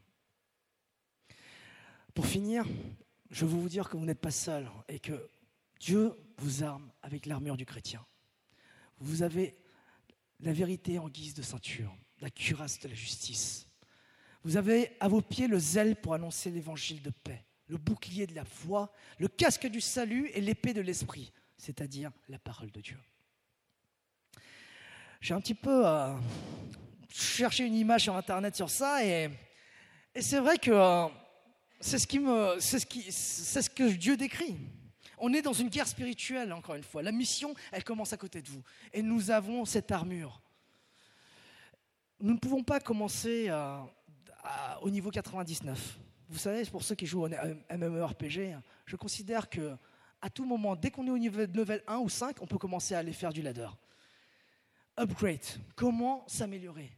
Pour finir, je veux vous dire que vous n'êtes pas seul et que Dieu vous arme avec l'armure du chrétien. Vous avez la vérité en guise de ceinture, la cuirasse de la justice. Vous avez à vos pieds le zèle pour annoncer l'évangile de paix, le bouclier de la foi, le casque du salut et l'épée de l'esprit, c'est-à-dire la parole de Dieu. J'ai un petit peu cherché une image sur Internet sur ça, et c'est vrai que c'est ce que Dieu décrit. On est dans une guerre spirituelle, encore une fois. La mission, elle commence à côté de vous. Et nous avons cette armure. Nous ne pouvons pas commencer au niveau 99. Vous savez, pour ceux qui jouent au MMORPG, je considère que à tout moment, dès qu'on est au niveau de level 1 ou 5, on peut commencer à aller faire du ladder. Upgrade. Comment s'améliorer?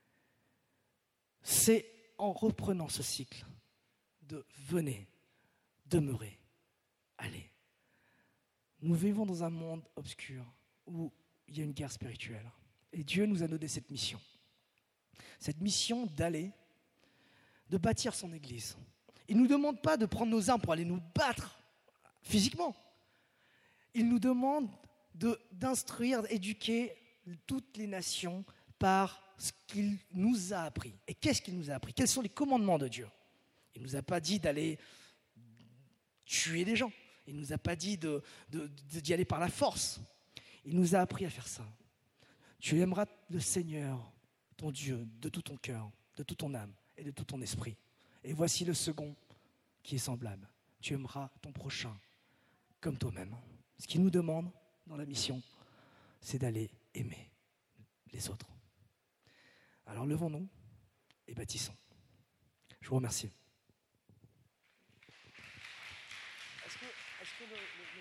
C'est en reprenant ce cycle de venez, demeurez, allez. Nous vivons dans un monde obscur où il y a une guerre spirituelle. Et Dieu nous a donné cette mission. Cette mission d'aller, de bâtir son Église. Il ne nous demande pas de prendre nos armes pour aller nous battre physiquement. Il nous demande d'instruire, d'éduquer toutes les nations par ce qu'il nous a appris. Et qu'est-ce qu'il nous a appris? Quels sont les commandements de Dieu? Il ne nous a pas dit d'aller tuer des gens. Il ne nous a pas dit d'y aller par la force. Il nous a appris à faire ça. Tu aimeras le Seigneur, ton Dieu, de tout ton cœur, de toute ton âme et de tout ton esprit. Et voici le second qui est semblable. Tu aimeras ton prochain comme toi-même. Ce qu'il nous demande dans la mission, c'est d'aller aimer les autres. Alors levons-nous et bâtissons. Je vous remercie. Est-ce que le temps est fini ?